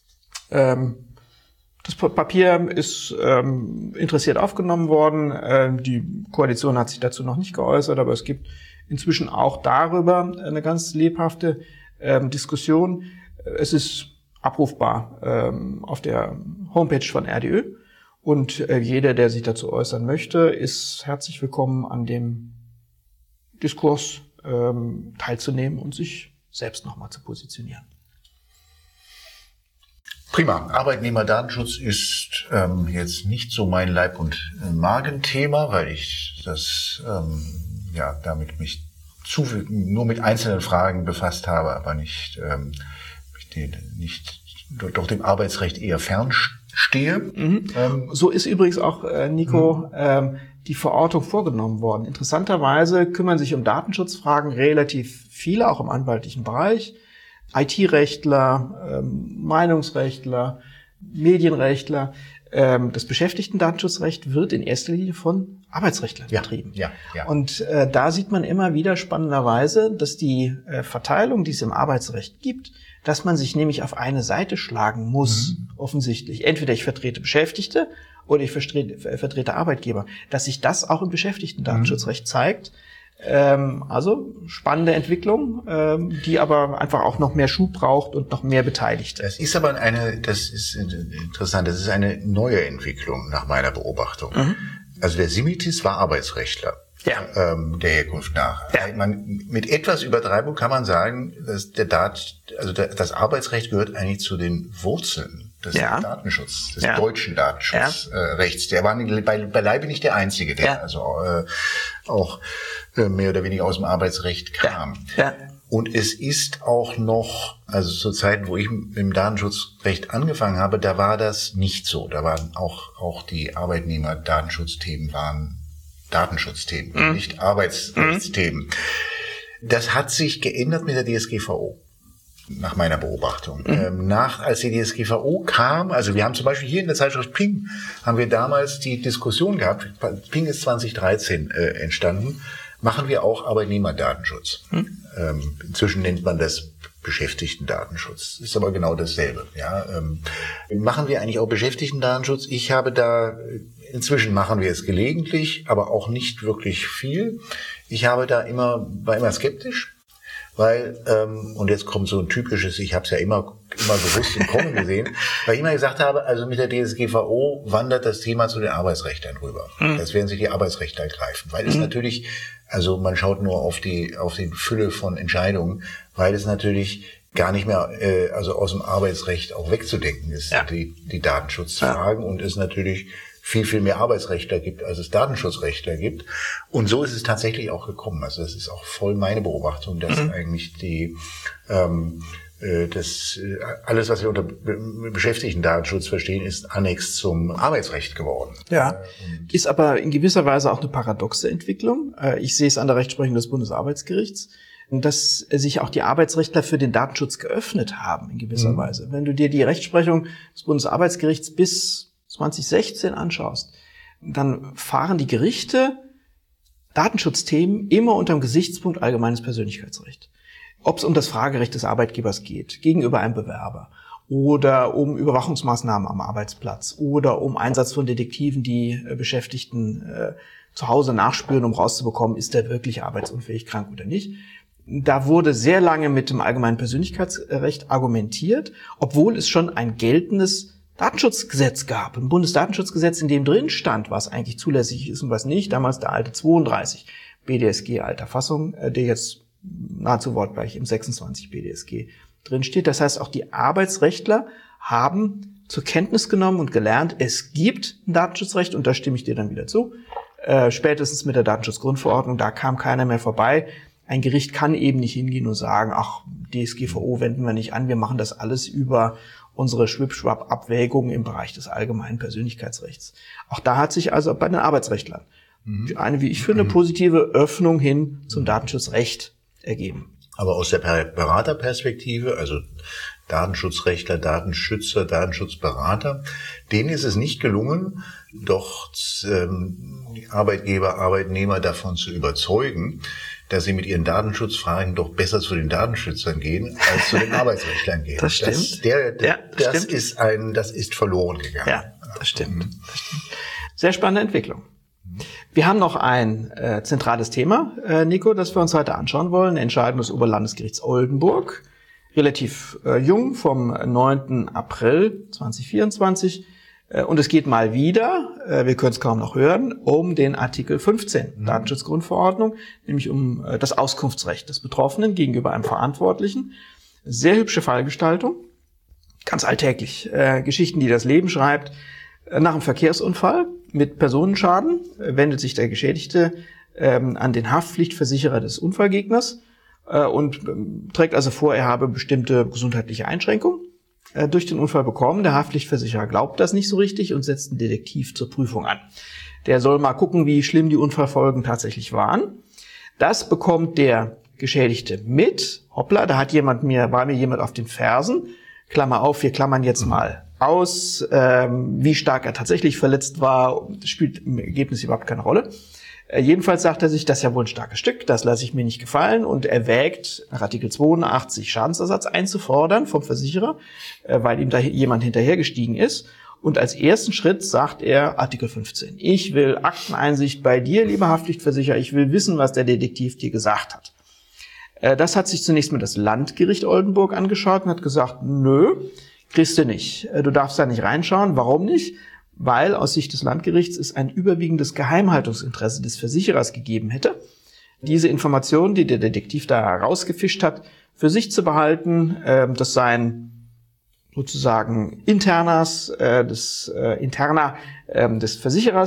Ähm, das Papier ist ähm, interessiert aufgenommen worden. Äh, die Koalition hat sich dazu noch nicht geäußert, aber es gibt inzwischen auch darüber eine ganz lebhafte ähm, Diskussion. Es ist abrufbar ähm, auf der Homepage von R D Ö. Und äh, jeder, der sich dazu äußern möchte, ist herzlich willkommen, an dem Diskurs ähm, teilzunehmen und sich selbst nochmal zu positionieren. Prima. Arbeitnehmerdatenschutz ist ähm, jetzt nicht so mein Leib- und Magenthema, weil ich das ähm, ja damit mich zu, nur mit einzelnen Fragen befasst habe, aber nicht ähm, nicht doch dem Arbeitsrecht eher fernstehe. Mhm. Ähm, so ist übrigens auch, äh, Nico, mhm. ähm, die Verortung vorgenommen worden. Interessanterweise kümmern sich um Datenschutzfragen relativ viele, auch im anwaltlichen Bereich. I T-Rechtler, ähm, Meinungsrechtler, Medienrechtler. Ähm, das Beschäftigtendatenschutzrecht wird in erster Linie von Arbeitsrechtlern ja, betrieben. Ja, ja. Und äh, da sieht man immer wieder spannenderweise, dass die äh, Verteilung, die es im Arbeitsrecht gibt, dass man sich nämlich auf eine Seite schlagen muss, mhm. offensichtlich. Entweder ich vertrete Beschäftigte oder ich vertrete, vertrete Arbeitgeber. Dass sich das auch im Beschäftigtendatenschutzrecht mhm. zeigt. Ähm, also spannende Entwicklung, ähm, die aber einfach auch noch mehr Schub braucht und noch mehr Beteiligte. Das ist aber eine, das ist interessant, das ist eine neue Entwicklung nach meiner Beobachtung. Mhm. Also der Simitis war Arbeitsrechtler. Ja. Ähm, der Herkunft nach. Ja. Man, mit etwas Übertreibung kann man sagen, dass der Dat, also der, das Arbeitsrecht gehört eigentlich zu den Wurzeln des ja. Datenschutzes, des ja. deutschen Datenschutzrechts. Ja. Äh, der war bei, beileibe nicht der einzige, der ja. also äh, auch äh, mehr oder weniger aus dem Arbeitsrecht kam. Ja. Ja. Und es ist auch noch, also zu Zeiten, wo ich im Datenschutzrecht angefangen habe, da war das nicht so. Da waren auch, auch die Arbeitnehmer-Datenschutzthemen waren Datenschutzthemen, mhm. nicht Arbeitsrechtsthemen. Mhm. Das hat sich geändert mit der D S G V O. Nach meiner Beobachtung. Mhm. Ähm, nach, als die D S G V O kam, also wir haben zum Beispiel hier in der Zeitschrift Ping, haben wir damals die Diskussion gehabt, Ping ist zwanzig dreizehn äh, entstanden, machen wir auch Arbeitnehmerdatenschutz. Mhm. Ähm, inzwischen nennt man das Beschäftigtendatenschutz. Ist aber genau dasselbe. Ja, ähm, machen wir eigentlich auch Beschäftigtendatenschutz? Ich habe da, inzwischen machen wir es gelegentlich, aber auch nicht wirklich viel. Ich habe da immer, war immer skeptisch. Weil, ähm, und jetzt kommt so ein typisches, ich habe es ja immer immer gewusst und kommen gesehen, weil ich immer gesagt habe, also mit der D S G V O wandert das Thema zu den Arbeitsrechtlern rüber. Mhm. Das werden sich die Arbeitsrechtler greifen, weil es mhm. natürlich, also man schaut nur auf die auf die Fülle von Entscheidungen, weil es natürlich gar nicht mehr äh, also aus dem Arbeitsrecht auch wegzudenken ist, ja. die die Datenschutzfragen ja. und es natürlich viel, viel mehr Arbeitsrechtler gibt, als es Datenschutzrechtler gibt. Und so ist es tatsächlich auch gekommen. Also das ist auch voll meine Beobachtung, dass mhm. eigentlich die ähm, äh, das äh, alles, was wir unter Be- Beschäftigtendatenschutz verstehen, ist Annex zum Arbeitsrecht geworden. Ja, äh, ist aber in gewisser Weise auch eine paradoxe Entwicklung. Äh, ich sehe es an der Rechtsprechung des Bundesarbeitsgerichts, dass sich auch die Arbeitsrechtler für den Datenschutz geöffnet haben in gewisser mhm. Weise. Wenn du dir die Rechtsprechung des Bundesarbeitsgerichts bis zwanzig sechzehn anschaust, dann fahren die Gerichte Datenschutzthemen immer unter dem Gesichtspunkt allgemeines Persönlichkeitsrecht. Ob es um das Fragerecht des Arbeitgebers geht, gegenüber einem Bewerber, oder um Überwachungsmaßnahmen am Arbeitsplatz, oder um Einsatz von Detektiven, die äh, Beschäftigten äh, zu Hause nachspüren, um rauszubekommen, ist der wirklich arbeitsunfähig, krank oder nicht. Da wurde sehr lange mit dem allgemeinen Persönlichkeitsrecht argumentiert, obwohl es schon ein geltendes Datenschutzgesetz gab, ein Bundesdatenschutzgesetz, in dem drin stand, was eigentlich zulässig ist und was nicht. Damals der alte zweiunddreißig B D S G alter Fassung, der jetzt nahezu wortgleich im sechsundzwanzig B D S G drin steht. Das heißt, auch die Arbeitsrechtler haben zur Kenntnis genommen und gelernt, es gibt ein Datenschutzrecht, und da stimme ich dir dann wieder zu. Äh, spätestens mit der Datenschutzgrundverordnung, da kam keiner mehr vorbei. Ein Gericht kann eben nicht hingehen und sagen, ach, D S G V O wenden wir nicht an, wir machen das alles über unsere Schwip-Schwap-Abwägung im Bereich des allgemeinen Persönlichkeitsrechts. Auch da hat sich also bei den Arbeitsrechtlern mhm. eine, wie ich finde, positive Öffnung hin zum Datenschutzrecht ergeben. Aber aus der Beraterperspektive, also Datenschutzrechtler, Datenschützer, Datenschutzberater, denen ist es nicht gelungen, doch ähm, die Arbeitgeber, Arbeitnehmer davon zu überzeugen, dass sie mit ihren Datenschutzfragen doch besser zu den Datenschützern gehen, als zu den Arbeitsrechtlern gehen. Das stimmt. Das, der, der, ja, das, das stimmt. ist ein, das ist verloren gegangen. Ja, das stimmt. Das stimmt. Sehr spannende Entwicklung. Wir haben noch ein äh, zentrales Thema, äh, Nico, das wir uns heute anschauen wollen. Eine Entscheidung des Oberlandesgerichts Oldenburg, relativ äh, jung, vom neunten April zweitausendvierundzwanzig. Und es geht mal wieder, wir können es kaum noch hören, um den Artikel fünfzehn mhm. Datenschutzgrundverordnung, nämlich um das Auskunftsrecht des Betroffenen gegenüber einem Verantwortlichen. Sehr hübsche Fallgestaltung, ganz alltäglich. Äh, Geschichten, die das Leben schreibt. Nach einem Verkehrsunfall mit Personenschaden wendet sich der Geschädigte ähm, an den Haftpflichtversicherer des Unfallgegners äh, und ähm, trägt also vor, er habe bestimmte gesundheitliche Einschränkungen durch den Unfall bekommen. Der Haftpflichtversicherer glaubt das nicht so richtig und setzt einen Detektiv zur Prüfung an. Der soll mal gucken, wie schlimm die Unfallfolgen tatsächlich waren. Das bekommt der Geschädigte mit. Hoppla, da hat jemand mir, war mir jemand auf den Fersen. Klammer auf, wir klammern jetzt mal aus, ähm, wie stark er tatsächlich verletzt war. Das spielt im Ergebnis überhaupt keine Rolle. Äh, jedenfalls sagt er sich, das ist ja wohl ein starkes Stück, das lasse ich mir nicht gefallen, und erwägt, nach Artikel zweiundachtzig Schadensersatz einzufordern vom Versicherer, äh, weil ihm da jemand hinterhergestiegen ist. Und als ersten Schritt sagt er Artikel fünfzehn. Ich will Akteneinsicht bei dir, lieber Haftpflichtversicherer. Ich will wissen, was der Detektiv dir gesagt hat. Äh, das hat sich zunächst mal das Landgericht Oldenburg angeschaut und hat gesagt, nö, kriegst du nicht. Äh, du darfst da nicht reinschauen. Warum nicht? Weil aus Sicht des Landgerichts es ein überwiegendes Geheimhaltungsinteresse des Versicherers gegeben hätte, diese Informationen, die der Detektiv da herausgefischt hat, für sich zu behalten. Das seien sozusagen Internas, das Interna des Versicherers,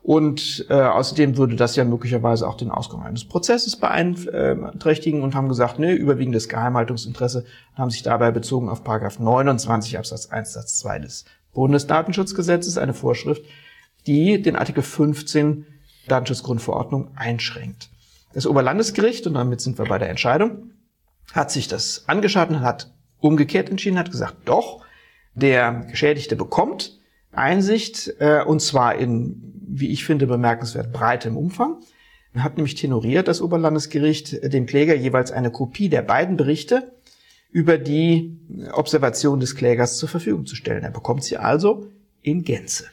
Und äh, außerdem würde das ja möglicherweise auch den Ausgang eines Prozesses beeinträchtigen und haben gesagt, ne, überwiegendes Geheimhaltungsinteresse, haben sich dabei bezogen auf Paragraph neunundzwanzig Absatz eins Satz zwei des Bundesdatenschutzgesetzes, eine Vorschrift, die den Artikel fünfzehn Datenschutzgrundverordnung einschränkt. Das Oberlandesgericht, und damit sind wir bei der Entscheidung, hat sich das angeschaut und hat umgekehrt entschieden, hat gesagt, doch, der Geschädigte bekommt Einsicht, äh, und zwar in, wie ich finde, bemerkenswert breitem Umfang. Er hat nämlich tenoriert, das Oberlandesgericht, dem Kläger jeweils eine Kopie der beiden Berichte über die Observation des Klägers zur Verfügung zu stellen. Er bekommt sie also in Gänze,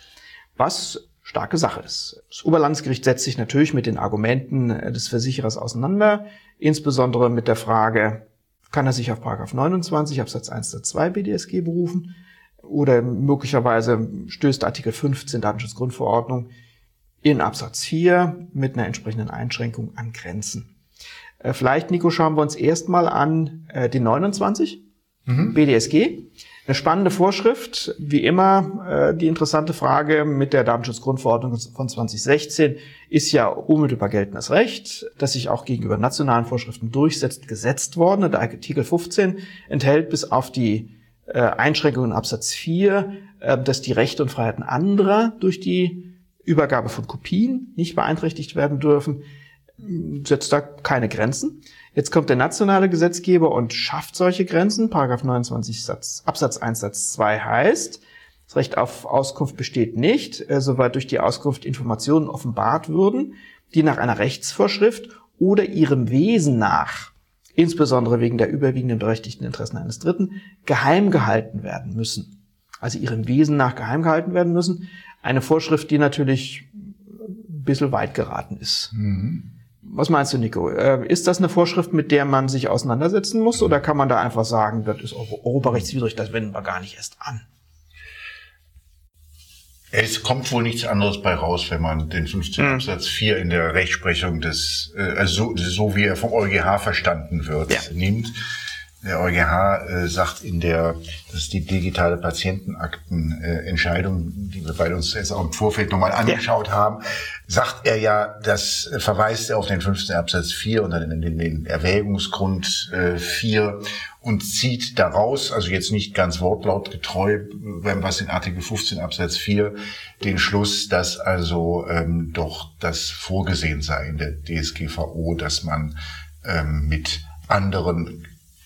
was starke Sache ist. Das Oberlandesgericht setzt sich natürlich mit den Argumenten des Versicherers auseinander, insbesondere mit der Frage, kann er sich auf Paragraph neunundzwanzig Absatz eins Satz zwei B D S G berufen oder möglicherweise stößt Artikel fünfzehn Datenschutzgrundverordnung in Absatz vier mit einer entsprechenden Einschränkung an Grenzen. Äh, vielleicht, Nico, schauen wir uns erstmal an äh, den neunundzwanzig mhm. B D S G. Eine spannende Vorschrift, wie immer. Äh, die interessante Frage mit der Datenschutzgrundverordnung von zwanzig sechzehn ist ja unmittelbar geltendes Recht, das sich auch gegenüber nationalen Vorschriften durchsetzt, gesetzt worden. Der Artikel fünfzehn enthält bis auf die äh, Einschränkung in Absatz vier, äh, dass die Rechte und Freiheiten anderer durch die Übergabe von Kopien nicht beeinträchtigt werden dürfen, setzt da keine Grenzen. Jetzt kommt der nationale Gesetzgeber und schafft solche Grenzen. Paragraph neunundzwanzig Satz, Absatz eins Satz zwei heißt, das Recht auf Auskunft besteht nicht, äh, soweit durch die Auskunft Informationen offenbart würden, die nach einer Rechtsvorschrift oder ihrem Wesen nach, insbesondere wegen der überwiegenden berechtigten Interessen eines Dritten, geheim gehalten werden müssen. Also ihrem Wesen nach geheim gehalten werden müssen. Eine Vorschrift, die natürlich ein bisschen weit geraten ist. Mhm. Was meinst du, Nico? Ist das eine Vorschrift, mit der man sich auseinandersetzen muss, oder kann man da einfach sagen, das ist europarechtswidrig, das wenden wir gar nicht erst an? Es kommt wohl nichts anderes bei raus, wenn man den fünfzehnten Mhm. Absatz vier in der Rechtsprechung des, also so, so wie er vom EuGH verstanden wird, ja. nimmt. Der EuGH äh, sagt in der, das ist die digitale Patientenaktenentscheidung, äh, die wir beide uns jetzt auch im Vorfeld nochmal angeschaut ja. haben, sagt er ja, das äh, verweist er auf den fünfzehnten Absatz vier und dann in den, den Erwägungsgrund äh, vier und zieht daraus, also jetzt nicht ganz wortlautgetreu, wenn was in Artikel fünfzehn Absatz vier, den Schluss, dass also ähm, doch das vorgesehen sei in der D S G V O, dass man ähm, mit anderen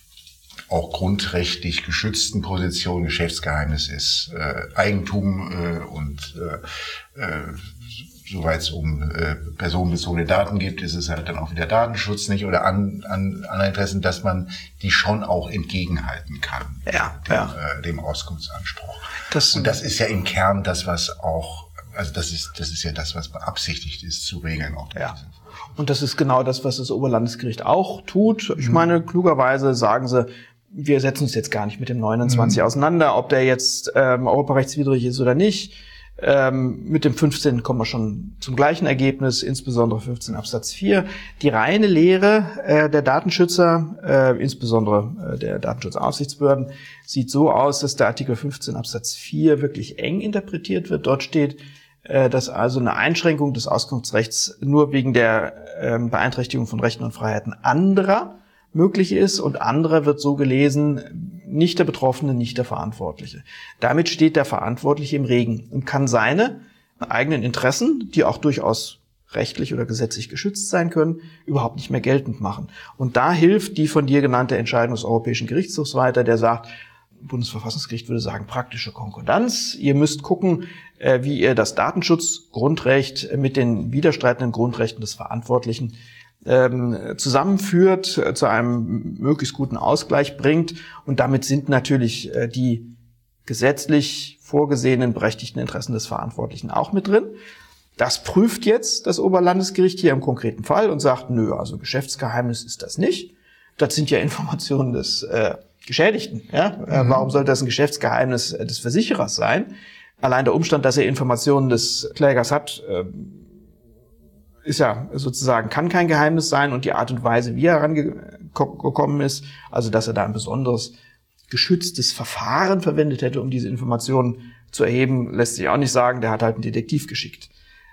auch grundrechtlich geschützten Positionen, Geschäftsgeheimnis ist äh, Eigentum äh, und äh, äh, soweit es um äh, personenbezogene Daten geht, ist es halt dann auch wieder Datenschutz nicht oder an, an andere Interessen, dass man die schon auch entgegenhalten kann, ja, dem, ja. Äh, dem Auskunftsanspruch. Das, und das ist ja im Kern das, was auch, also das ist das ist ja das, was beabsichtigt ist zu regeln. Auch ja. Und das ist genau das, was das Oberlandesgericht auch tut. Ich meine, klugerweise sagen sie, wir setzen uns jetzt gar nicht mit dem neunundzwanzig mhm. auseinander, ob der jetzt ähm, europarechtswidrig ist oder nicht. Ähm, mit dem fünfzehn kommen wir schon zum gleichen Ergebnis, insbesondere fünfzehn Absatz vier. Die reine Lehre äh, der Datenschützer, äh, insbesondere äh, der Datenschutzaufsichtsbehörden, sieht so aus, dass der Artikel fünfzehn Absatz vier wirklich eng interpretiert wird. Dort steht, äh, dass also eine Einschränkung des Auskunftsrechts nur wegen der äh, Beeinträchtigung von Rechten und Freiheiten anderer möglich ist, und anderer wird so gelesen, nicht der Betroffene, nicht der Verantwortliche. Damit steht der Verantwortliche im Regen und kann seine eigenen Interessen, die auch durchaus rechtlich oder gesetzlich geschützt sein können, überhaupt nicht mehr geltend machen. Und da hilft die von dir genannte Entscheidung des Europäischen Gerichtshofs weiter, der sagt, Bundesverfassungsgericht würde sagen, praktische Konkordanz. Ihr müsst gucken, wie ihr das Datenschutzgrundrecht mit den widerstreitenden Grundrechten des Verantwortlichen zusammenführt, zu einem möglichst guten Ausgleich bringt. Und damit sind natürlich die gesetzlich vorgesehenen berechtigten Interessen des Verantwortlichen auch mit drin. Das prüft jetzt das Oberlandesgericht hier im konkreten Fall und sagt, nö, also Geschäftsgeheimnis ist das nicht. Das sind ja Informationen des äh, Geschädigten. Ja? Mhm. Warum sollte das ein Geschäftsgeheimnis des Versicherers sein? Allein der Umstand, dass er Informationen des Klägers hat, äh, ist ja sozusagen, kann kein Geheimnis sein, und die Art und Weise, wie er herangekommen ist, also dass er da ein besonderes geschütztes Verfahren verwendet hätte, um diese Informationen zu erheben, lässt sich auch nicht sagen. Der hat halt einen Detektiv geschickt.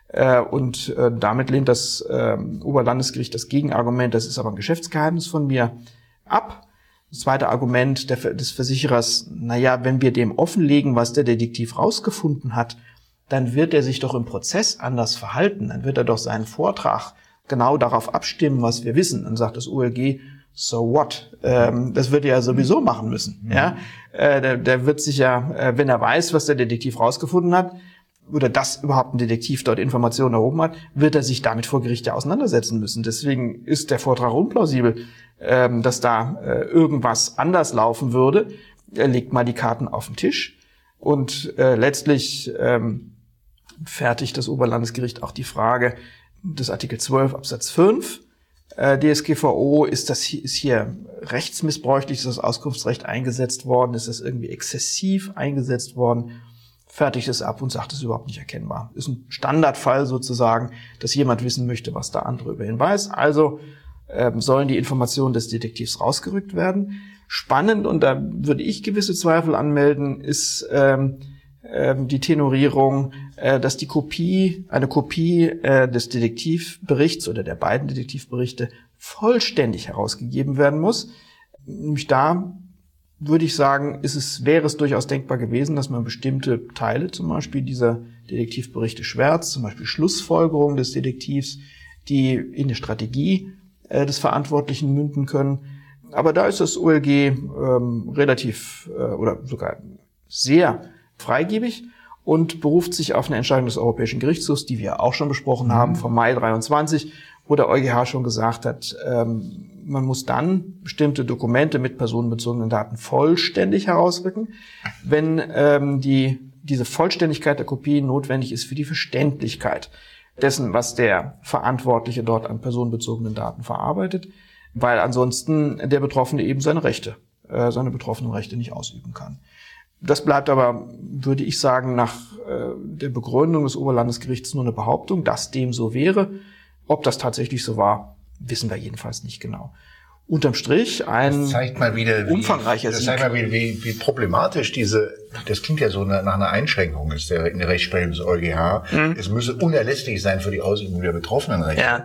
Äh, und äh, damit lehnt das äh, Oberlandesgericht das Gegenargument, das ist aber ein Geschäftsgeheimnis von mir, ab. Das zweite Argument der, des Versicherers, naja, wenn wir dem offenlegen, was der Detektiv rausgefunden hat, dann wird er sich doch im Prozess anders verhalten. Dann wird er doch seinen Vortrag genau darauf abstimmen, was wir wissen. Dann sagt das O L G, so what? Ähm, das wird er ja sowieso machen müssen. Mhm. Ja, äh, der, der wird sich ja, äh, wenn er weiß, was der Detektiv rausgefunden hat, oder dass überhaupt ein Detektiv dort Informationen erhoben hat, wird er sich damit vor Gericht ja auseinandersetzen müssen. Deswegen ist der Vortrag unplausibel, ähm, dass da äh, irgendwas anders laufen würde. Er legt mal die Karten auf den Tisch und äh, letztlich ähm, fertigt das Oberlandesgericht auch die Frage des Artikel zwölf Absatz fünf äh, D S G V O, ist das hier, ist hier rechtsmissbräuchlich, ist das Auskunftsrecht eingesetzt worden, ist das irgendwie exzessiv eingesetzt worden, fertigt es ab und sagt, es ist überhaupt nicht erkennbar. Ist ein Standardfall sozusagen, dass jemand wissen möchte, was der andere über ihn weiß. Also ähm, sollen die Informationen des Detektivs rausgerückt werden. Spannend, und da würde ich gewisse Zweifel anmelden, ist ähm, ähm, die Tenorierung, äh, dass die Kopie, eine Kopie äh, des Detektivberichts oder der beiden Detektivberichte vollständig herausgegeben werden muss. Nämlich da würde ich sagen, ist es, wäre es durchaus denkbar gewesen, dass man bestimmte Teile, zum Beispiel dieser Detektivberichte Schwärz, zum Beispiel Schlussfolgerungen des Detektivs, die in der Strategie äh, des Verantwortlichen münden können. Aber da ist das O L G ähm, relativ äh, oder sogar sehr freigebig und beruft sich auf eine Entscheidung des Europäischen Gerichtshofs, die wir auch schon besprochen mhm. haben, vom Mai dreiundzwanzig, wo der EuGH schon gesagt hat, ähm, man muss dann bestimmte Dokumente mit personenbezogenen Daten vollständig herausrücken, wenn ähm, die diese Vollständigkeit der Kopie notwendig ist für die Verständlichkeit dessen, was der Verantwortliche dort an personenbezogenen Daten verarbeitet, weil ansonsten der Betroffene eben seine Rechte, äh, seine betroffenen Rechte nicht ausüben kann. Das bleibt aber, würde ich sagen, nach äh, der Begründung des Oberlandesgerichts nur eine Behauptung, dass dem so wäre. Ob das tatsächlich so war, wissen wir jedenfalls nicht genau. Unterm Strich ein das zeigt mal wieder, wie, umfangreicher das Sieg. zeigt mal wieder, wie, wie problematisch diese, das klingt ja so nach einer Einschränkung ist der, in der Rechtsprechung des EuGH. Mhm. Es müsse unerlässlich sein für die Ausübung der Betroffenenrechte. Ja.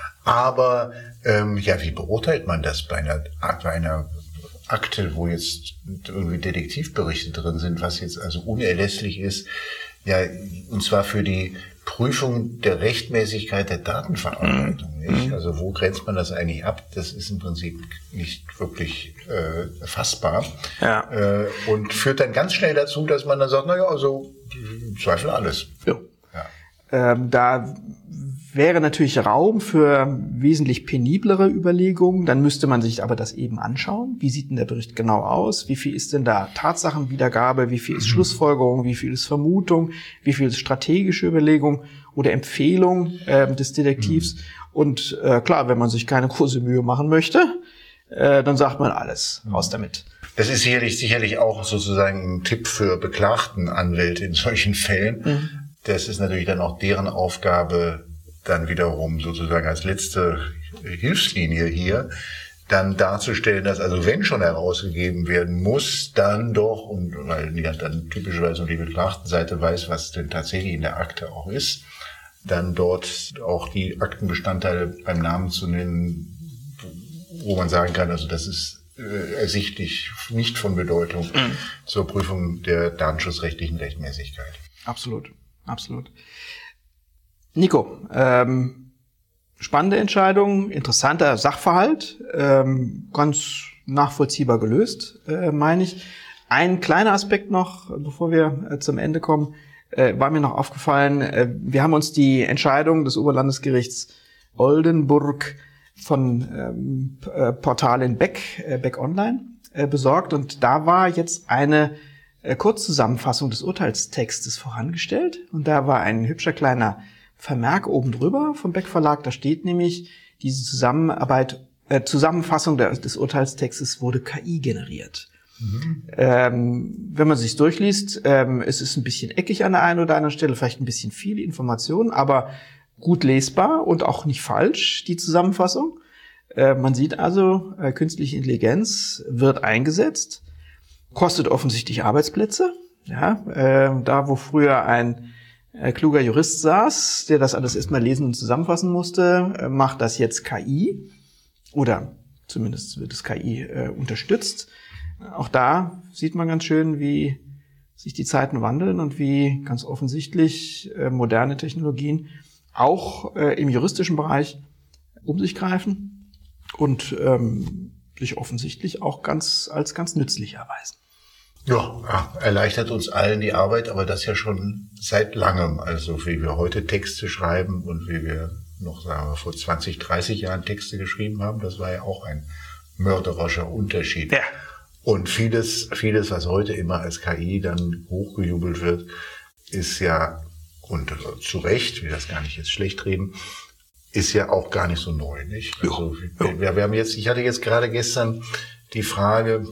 Aber ähm, ja, wie beurteilt man das bei einer, bei einer Akte, wo jetzt irgendwie Detektivberichte drin sind, was jetzt also unerlässlich ist, ja, und zwar für die Prüfung der Rechtmäßigkeit der Datenverarbeitung. Nicht? Also wo grenzt man das eigentlich ab? Das ist im Prinzip nicht wirklich äh, fassbar. Ja. Äh, und führt dann ganz schnell dazu, dass man dann sagt, naja, also Zweifel alles. Ja. Ja. Ähm, da wäre natürlich Raum für wesentlich peniblere Überlegungen. Dann müsste man sich aber das eben anschauen. Wie sieht denn der Bericht genau aus? Wie viel ist denn da Tatsachenwiedergabe? Wie viel ist Schlussfolgerung? Wie viel ist Vermutung? Wie viel ist strategische Überlegung oder Empfehlung äh, des Detektivs? Mhm. Und äh, klar, wenn man sich keine große Mühe machen möchte, äh, dann sagt man alles. Raus damit. Das ist sicherlich, sicherlich auch sozusagen ein Tipp für beklagten Anwälte in solchen Fällen. Mhm. Das ist natürlich dann auch deren Aufgabe, dann wiederum sozusagen als letzte Hilfslinie hier, dann darzustellen, dass also wenn schon herausgegeben werden muss, dann doch, und weil die dann typischerweise nur die Beklagtenseite weiß, was denn tatsächlich in der Akte auch ist, dann dort auch die Aktenbestandteile beim Namen zu nennen, wo man sagen kann, also das ist äh, ersichtlich nicht von Bedeutung mhm. zur Prüfung der datenschutzrechtlichen Rechtmäßigkeit. Absolut, absolut. Nico, ähm, spannende Entscheidung, interessanter Sachverhalt, ähm, ganz nachvollziehbar gelöst, äh, meine ich. Ein kleiner Aspekt noch, bevor wir äh, zum Ende kommen, äh, war mir noch aufgefallen. Äh, wir haben uns die Entscheidung des Oberlandesgerichts Oldenburg von ähm, äh, Portal in Beck, äh, Beck Online, äh, besorgt, und da war jetzt eine äh, Kurzzusammenfassung des Urteilstextes vorangestellt, und da war ein hübscher kleiner Vermerk oben drüber vom Beck Verlag, da steht nämlich, diese Zusammenarbeit, äh, Zusammenfassung der, des Urteilstextes wurde K I generiert. Mhm. Ähm, wenn man sich durchliest, ähm, es ist ein bisschen eckig an der einen oder anderen Stelle, vielleicht ein bisschen viel Information, aber gut lesbar und auch nicht falsch, die Zusammenfassung. Äh, man sieht also, äh, künstliche Intelligenz wird eingesetzt, kostet offensichtlich Arbeitsplätze. Ja, äh, da wo früher ein äh, kluger Jurist saß, der das alles erstmal lesen und zusammenfassen musste, äh, macht das jetzt K I oder zumindest wird es K I äh, unterstützt. Auch da sieht man ganz schön, wie sich die Zeiten wandeln und wie ganz offensichtlich äh, moderne Technologien auch äh, im juristischen Bereich um sich greifen und ähm, sich offensichtlich auch ganz als ganz nützlich erweisen. Ja, erleichtert uns allen die Arbeit, aber das ja schon seit langem. Also wie wir heute Texte schreiben und wie wir noch, sagen wir, vor zwanzig, dreißig Jahren Texte geschrieben haben, das war ja auch ein mörderischer Unterschied. Ja. Und vieles, vieles, was heute immer als K I dann hochgejubelt wird, ist ja, und zu Recht, will das gar nicht jetzt schlecht reden, ist ja auch gar nicht so neu, nicht? Also, ja. wir, wir haben jetzt, ich hatte jetzt gerade gestern die Frage,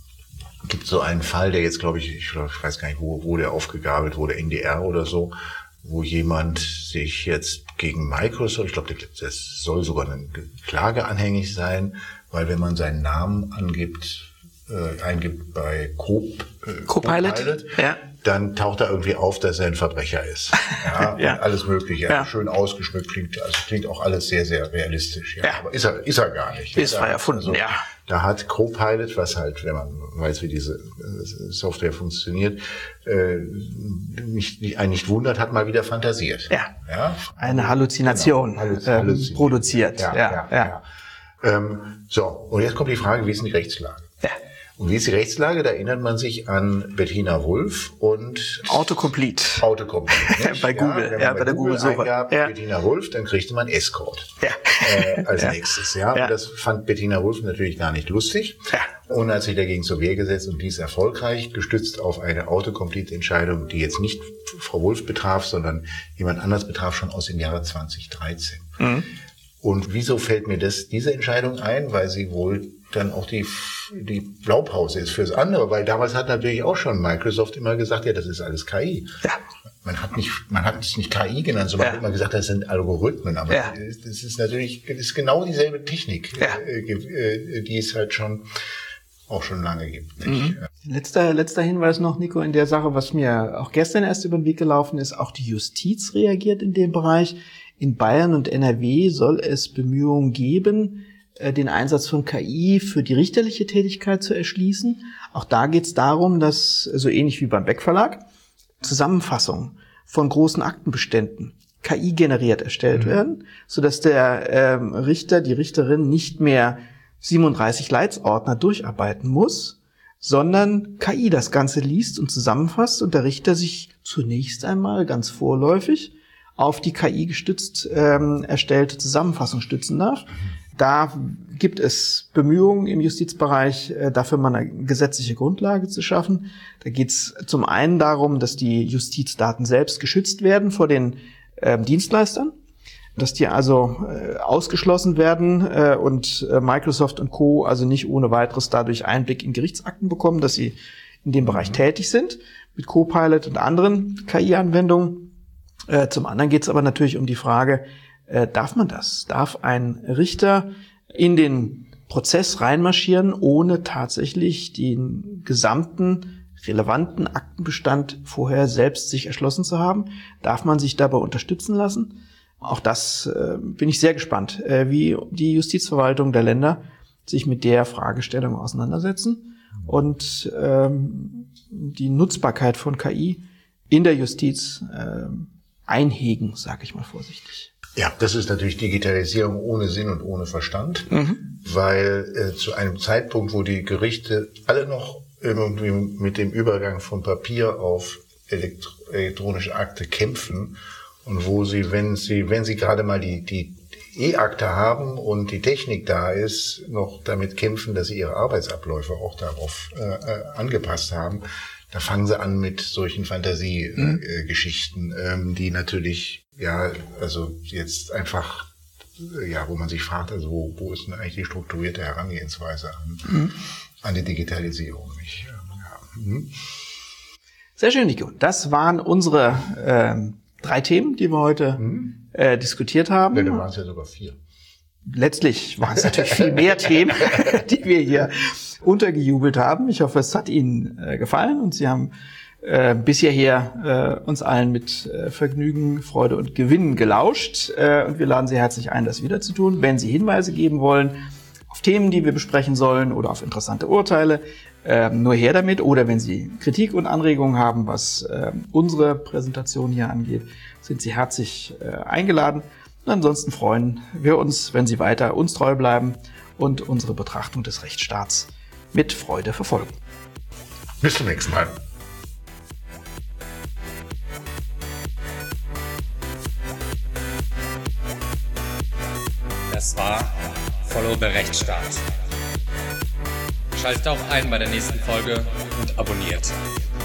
gibt so einen Fall, der jetzt, glaube ich, ich, ich weiß gar nicht, wo, wo der aufgegabelt wurde, N D R oder so, wo jemand sich jetzt gegen Microsoft, ich glaube, das soll sogar eine Klage anhängig sein, weil wenn man seinen Namen angibt, äh, eingibt bei Co, äh, Copilot, Copilot ja. dann taucht er irgendwie auf, dass er ein Verbrecher ist. Ja, ja. Alles Mögliche. Ja. Schön ausgeschmückt klingt, also klingt auch alles sehr, sehr realistisch. Ja. Ja. Aber ist er, ist er gar nicht. Ist frei erfunden, also, ja. Da hat Copilot, was halt, wenn man weiß, wie diese Software funktioniert, äh, nicht, nicht, einen nicht wundert, hat mal wieder fantasiert. Ja. Ja? Eine Halluzination, genau. Halluz- ähm, halluziniert. produziert. Ja, ja, ja, ja. ja. Ähm, so, und jetzt kommt die Frage, wie ist denn die Rechtslage? Ja. Und wie ist die Rechtslage? Da erinnert man sich an Bettina Wulff und Autocomplete. Autocomplete. Bei Google, ja, ja, bei, bei der Google-Suche. Eingab, Ja. Bettina Wulff, dann kriegte man Escort Ja. äh, als Ja. nächstes. Ja? Ja. Und das fand Bettina Wulff natürlich gar nicht lustig. Ja. Und hat sich dagegen zur Wehr gesetzt und dies erfolgreich, gestützt auf eine Autocomplete-Entscheidung, die jetzt nicht Frau Wulff betraf, sondern jemand anders betraf, schon aus dem Jahre zwanzig dreizehn. Mhm. Und wieso fällt mir das, diese Entscheidung ein? Weil sie wohl dann auch die, die Blaupause ist fürs andere, weil damals hat natürlich auch schon Microsoft immer gesagt, ja, das ist alles K I. Ja. Man hat nicht, man hat es nicht K I genannt, sondern Ja. hat immer gesagt, das sind Algorithmen, aber Ja. das ist natürlich, das ist genau dieselbe Technik, Ja. äh, die es halt schon, auch schon lange gibt, nicht? Mhm. Letzter, letzter Hinweis noch, Nico, in der Sache, was mir auch gestern erst über den Weg gelaufen ist, auch die Justiz reagiert in dem Bereich. In Bayern und N R W soll es Bemühungen geben, den Einsatz von K I für die richterliche Tätigkeit zu erschließen. Auch da geht es darum, dass, so ähnlich wie beim Beck Verlag, Zusammenfassungen von großen Aktenbeständen K I generiert erstellt mhm. werden, sodass der ähm, Richter, die Richterin nicht mehr siebenunddreißig Leitsordner durcharbeiten muss, sondern K I das Ganze liest und zusammenfasst und der Richter sich zunächst einmal ganz vorläufig auf die K I gestützt ähm, erstellte Zusammenfassung stützen darf. Mhm. Da gibt es Bemühungen im Justizbereich, äh, dafür mal eine gesetzliche Grundlage zu schaffen. Da geht es zum einen darum, dass die Justizdaten selbst geschützt werden vor den äh, Dienstleistern, dass die also äh, ausgeschlossen werden äh, und äh, Microsoft und Co. also nicht ohne weiteres dadurch Einblick in Gerichtsakten bekommen, dass sie in dem Bereich mhm. tätig sind, mit Copilot und anderen K I-Anwendungen. Äh, zum anderen geht es aber natürlich um die Frage, äh, darf man das? Darf ein Richter in den Prozess reinmarschieren, ohne tatsächlich den gesamten relevanten Aktenbestand vorher selbst sich erschlossen zu haben? Darf man sich dabei unterstützen lassen? Auch das äh, bin ich sehr gespannt, äh, wie die Justizverwaltung der Länder sich mit der Fragestellung auseinandersetzen und ähm, die Nutzbarkeit von K I in der Justiz äh, einhegen, sage ich mal vorsichtig. Ja, das ist natürlich Digitalisierung ohne Sinn und ohne Verstand, mhm. weil äh, zu einem Zeitpunkt, wo die Gerichte alle noch irgendwie mit dem Übergang von Papier auf elektro- elektronische Akte kämpfen und wo sie, wenn sie, wenn sie gerade mal die, die E-Akte haben und die Technik da ist, noch damit kämpfen, dass sie ihre Arbeitsabläufe auch darauf äh, angepasst haben, da fangen sie an mit solchen Fantasiegeschichten, mhm. äh, ähm, die natürlich, ja, also jetzt einfach, ja, wo man sich fragt, also wo, wo ist denn eigentlich die strukturierte Herangehensweise an, mhm. an die Digitalisierung? Ich, ja. mhm. Sehr schön, Nico. Das waren unsere ähm, drei Themen, die wir heute mhm. äh, diskutiert haben. Ja, dann waren es ja sogar vier. Letztlich waren es natürlich viel mehr Themen, die wir hier untergejubelt haben. Ich hoffe, es hat Ihnen äh, gefallen und Sie haben äh, bis hierher äh, uns allen mit äh, Vergnügen, Freude und Gewinn gelauscht. Äh, und wir laden Sie herzlich ein, das wieder zu tun. Wenn Sie Hinweise geben wollen auf Themen, die wir besprechen sollen oder auf interessante Urteile, äh, nur her damit. Oder wenn Sie Kritik und Anregungen haben, was äh, unsere Präsentation hier angeht, sind Sie herzlich äh, eingeladen. Und ansonsten freuen wir uns, wenn Sie weiter uns treu bleiben und unsere Betrachtung des Rechtsstaats mit Freude verfolgen. Bis zum nächsten Mal. Das war Follow the Rechtsstaat. Schaltet auch ein bei der nächsten Folge und abonniert.